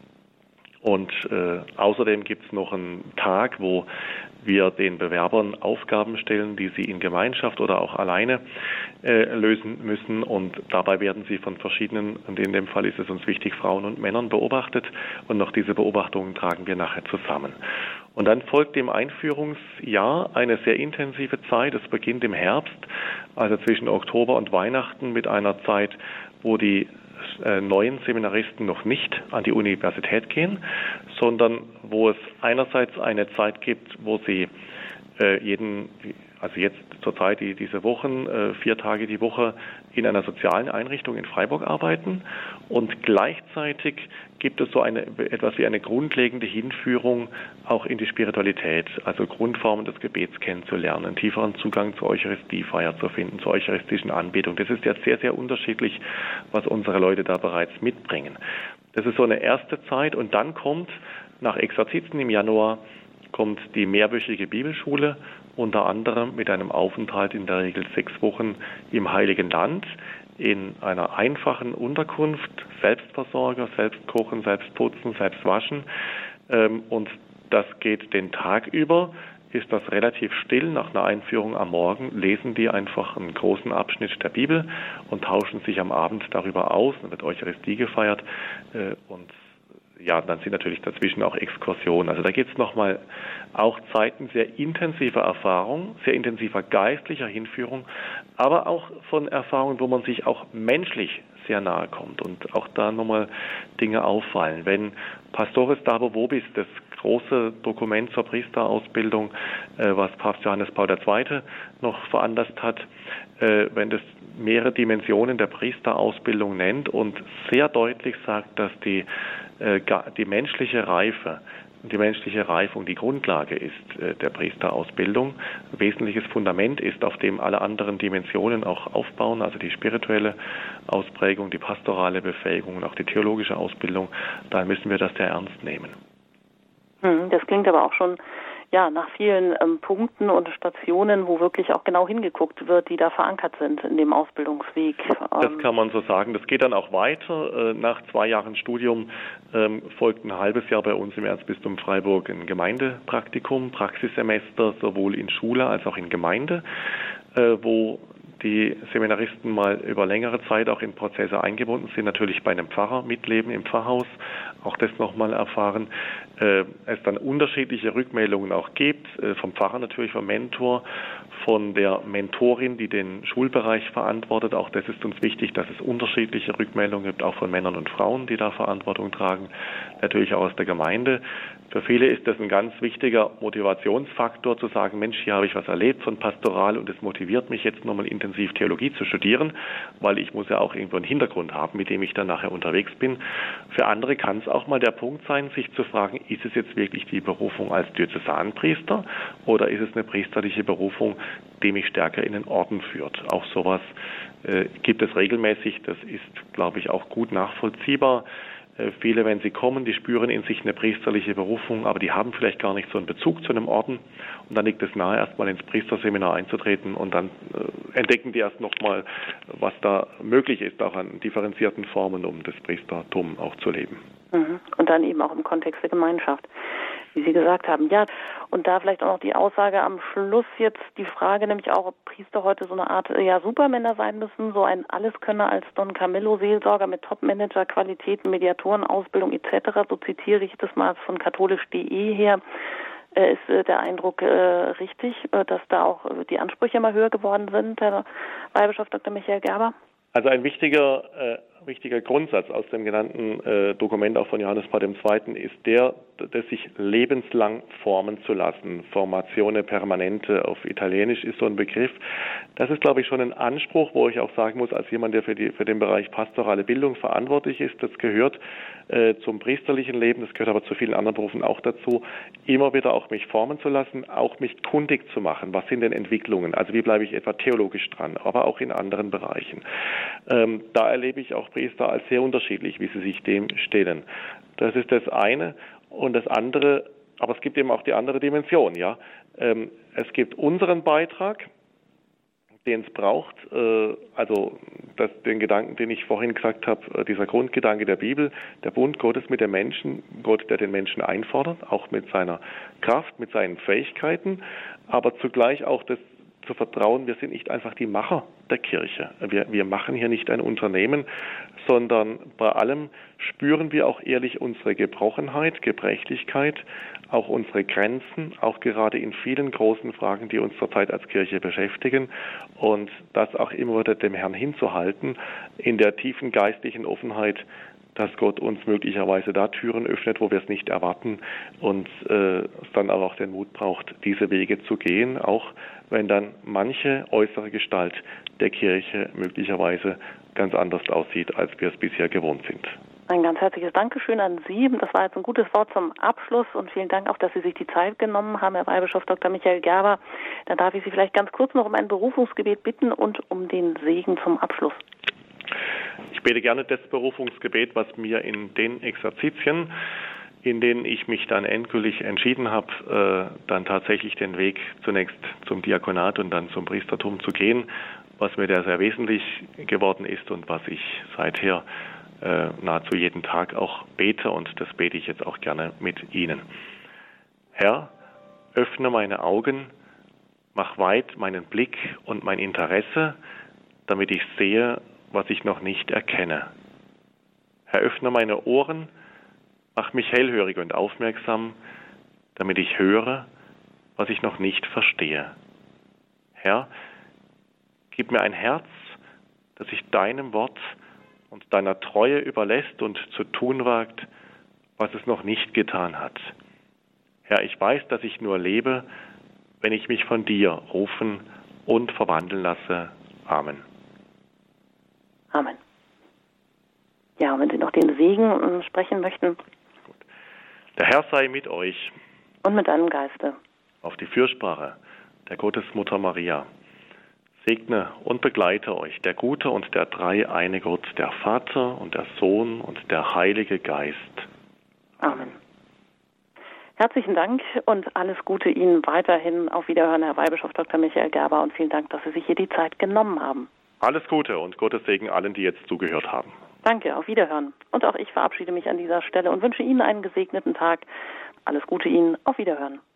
Und äh, außerdem gibt es noch einen Tag, wo wir den Bewerbern Aufgaben stellen, die sie in Gemeinschaft oder auch alleine äh, lösen müssen. Und dabei werden sie von verschiedenen, und in dem Fall ist es uns wichtig, Frauen und Männern beobachtet. Und noch diese Beobachtungen tragen wir nachher zusammen. Und dann folgt dem Einführungsjahr eine sehr intensive Zeit. Es beginnt im Herbst, also zwischen Oktober und Weihnachten, mit einer Zeit, wo die äh, neuen Seminaristen noch nicht an die Universität gehen, sondern wo es einerseits eine Zeit gibt, wo sie äh, jeden, also jetzt zurzeit die, diese Wochen, äh, vier Tage die Woche in einer sozialen Einrichtung in Freiburg arbeiten, und gleichzeitig gibt es so eine, etwas wie eine grundlegende Hinführung auch in die Spiritualität, also Grundformen des Gebets kennenzulernen, einen tieferen Zugang zur Eucharistiefeier zu finden, zur eucharistischen Anbetung. Das ist ja sehr, sehr unterschiedlich, was unsere Leute da bereits mitbringen. Das ist so eine erste Zeit, und dann kommt nach Exerzitien im Januar kommt die mehrwöchige Bibelschule, unter anderem mit einem Aufenthalt in der Regel sechs Wochen im Heiligen Land, in einer einfachen Unterkunft, Selbstversorger, selbst kochen, selbst putzen, selbst waschen. Und das geht den Tag über, ist das relativ still. Nach einer Einführung am Morgen lesen die einfach einen großen Abschnitt der Bibel und tauschen sich am Abend darüber aus. Dann wird Eucharistie gefeiert, und ja, dann sind natürlich dazwischen auch Exkursionen. Also da geht es nochmal auch Zeiten sehr intensiver Erfahrung, sehr intensiver geistlicher Hinführung, aber auch von Erfahrungen, wo man sich auch menschlich sehr nahe kommt und auch da nochmal Dinge auffallen. Wenn Pastores Dabo Vobis, das große Dokument zur Priesterausbildung, äh, was Papst Johannes Paul der Zweite noch veranlasst hat, äh, wenn das mehrere Dimensionen der Priesterausbildung nennt und sehr deutlich sagt, dass die, äh, die menschliche Reife, die menschliche Reifung die Grundlage ist äh, der Priesterausbildung, ein wesentliches Fundament ist, auf dem alle anderen Dimensionen auch aufbauen, also die spirituelle Ausprägung, die pastorale Befähigung und auch die theologische Ausbildung, dann müssen wir das sehr ernst nehmen. Das klingt aber auch schon ja nach vielen ähm, Punkten und Stationen, wo wirklich auch genau hingeguckt wird, die da verankert sind in dem Ausbildungsweg. Ähm das kann man so sagen. Das geht dann auch weiter. Äh, nach zwei Jahren Studium ähm, folgt ein halbes Jahr bei uns im Erzbistum Freiburg ein Gemeindepraktikum, Praxissemester, sowohl in Schule als auch in Gemeinde, äh, wo die Seminaristen mal über längere Zeit auch in Prozesse eingebunden sind, natürlich bei einem Pfarrer mitleben im Pfarrhaus, auch das nochmal erfahren. Äh, es dann unterschiedliche Rückmeldungen auch gibt, äh, vom Pfarrer natürlich, vom Mentor, von der Mentorin, die den Schulbereich verantwortet. Auch das ist uns wichtig, dass es unterschiedliche Rückmeldungen gibt, auch von Männern und Frauen, die da Verantwortung tragen, natürlich auch aus der Gemeinde. Für viele ist das ein ganz wichtiger Motivationsfaktor, zu sagen, Mensch, hier habe ich was erlebt von Pastoral und es motiviert mich jetzt nochmal intensiv Theologie zu studieren, weil ich muss ja auch irgendwo einen Hintergrund haben, mit dem ich dann nachher unterwegs bin. Für andere kann es auch mal der Punkt sein, sich zu fragen, ist es jetzt wirklich die Berufung als Diözesanpriester oder ist es eine priesterliche Berufung, die mich stärker in den Orden führt? Auch sowas äh, gibt es regelmäßig, das ist, glaube ich, auch gut nachvollziehbar. Viele, wenn sie kommen, die spüren in sich eine priesterliche Berufung, aber die haben vielleicht gar nicht so einen Bezug zu einem Orden. Und dann liegt es nahe, erstmal ins Priesterseminar einzutreten und dann äh, entdecken die erst nochmal, was da möglich ist, auch an differenzierten Formen, um das Priestertum auch zu leben. Mhm. Und dann eben auch im Kontext der Gemeinschaft, wie Sie gesagt haben. Ja, und da vielleicht auch noch die Aussage am Schluss jetzt, die Frage nämlich auch, ob Priester heute so eine Art ja, Supermänner sein müssen, so ein Alleskönner als Don Camillo, Seelsorger mit Topmanager, Qualitäten, Mediatoren, Ausbildung et cetera. So zitiere ich das mal von katholisch punkt de her. Äh, ist äh, der Eindruck äh, richtig, äh, dass da auch äh, die Ansprüche immer höher geworden sind, Herr Weihbischof Doktor Michael Gerber? Also ein wichtiger äh, wichtiger Grundsatz aus dem genannten äh, Dokument auch von Johannes Paul der Zweite ist der, dass sich lebenslang formen zu lassen. Formazione permanente auf Italienisch ist so ein Begriff. Das ist, glaube ich, schon ein Anspruch, wo ich auch sagen muss, als jemand, der für, die, für den Bereich pastorale Bildung verantwortlich ist, das gehört äh, zum priesterlichen Leben, das gehört aber zu vielen anderen Berufen auch dazu, immer wieder auch mich formen zu lassen, auch mich kundig zu machen. Was sind denn Entwicklungen? Also wie bleibe ich etwa theologisch dran, aber auch in anderen Bereichen. Ähm, da erlebe ich auch Priester als sehr unterschiedlich, wie sie sich dem stellen. Das ist das eine. Und das andere, aber es gibt eben auch die andere Dimension, ja. Ähm, es gibt unseren Beitrag, den es braucht, äh, also das, den Gedanken, den ich vorhin gesagt habe, äh, dieser Grundgedanke der Bibel, der Bund Gottes mit den Menschen, Gott, der den Menschen einfordert, auch mit seiner Kraft, mit seinen Fähigkeiten, aber zugleich auch das zu vertrauen, wir sind nicht einfach die Macher der Kirche. Wir, wir machen hier nicht ein Unternehmen, sondern bei allem spüren wir auch ehrlich unsere Gebrochenheit, Gebrechlichkeit, auch unsere Grenzen, auch gerade in vielen großen Fragen, die uns zurzeit als Kirche beschäftigen, und das auch immer wieder dem Herrn hinzuhalten, in der tiefen geistlichen Offenheit, dass Gott uns möglicherweise da Türen öffnet, wo wir es nicht erwarten, und äh, es dann aber auch den Mut braucht, diese Wege zu gehen, auch wenn dann manche äußere Gestalt der Kirche möglicherweise ganz anders aussieht, als wir es bisher gewohnt sind. Ein ganz herzliches Dankeschön an Sie. Das war jetzt ein gutes Wort zum Abschluss, und vielen Dank auch, dass Sie sich die Zeit genommen haben, Herr Weihbischof Doktor Michael Gerber. Dann darf ich Sie vielleicht ganz kurz noch um ein Berufungsgebet bitten und um den Segen zum Abschluss. Ich bete gerne das Berufungsgebet, was mir in den Exerzitien, in denen ich mich dann endgültig entschieden habe, äh, dann tatsächlich den Weg zunächst zum Diakonat und dann zum Priestertum zu gehen, was mir da sehr wesentlich geworden ist und was ich seither äh, nahezu jeden Tag auch bete, und das bete ich jetzt auch gerne mit Ihnen. Herr, öffne meine Augen, mach weit meinen Blick und mein Interesse, damit ich sehe, was ich noch nicht erkenne. Herr, öffne meine Ohren, mach mich hellhörig und aufmerksam, damit ich höre, was ich noch nicht verstehe. Herr, gib mir ein Herz, das sich deinem Wort und deiner Treue überlässt und zu tun wagt, was es noch nicht getan hat. Herr, ich weiß, dass ich nur lebe, wenn ich mich von dir rufen und verwandeln lasse. Amen. Amen. Ja, und wenn Sie noch den Segen sprechen möchten. Gut. Der Herr sei mit euch. Und mit deinem Geiste. Auf die Fürsprache der Gottesmutter Maria. Segne und begleite euch der gute und der dreieine Gott, der Vater und der Sohn und der Heilige Geist. Amen. Herzlichen Dank und alles Gute Ihnen weiterhin. Auf Wiederhören, Herr Weihbischof Doktor Michael Gerber, und vielen Dank, dass Sie sich hier die Zeit genommen haben. Alles Gute und Gottes Segen allen, die jetzt zugehört haben. Danke, auf Wiederhören. Und auch ich verabschiede mich an dieser Stelle und wünsche Ihnen einen gesegneten Tag. Alles Gute Ihnen, auf Wiederhören.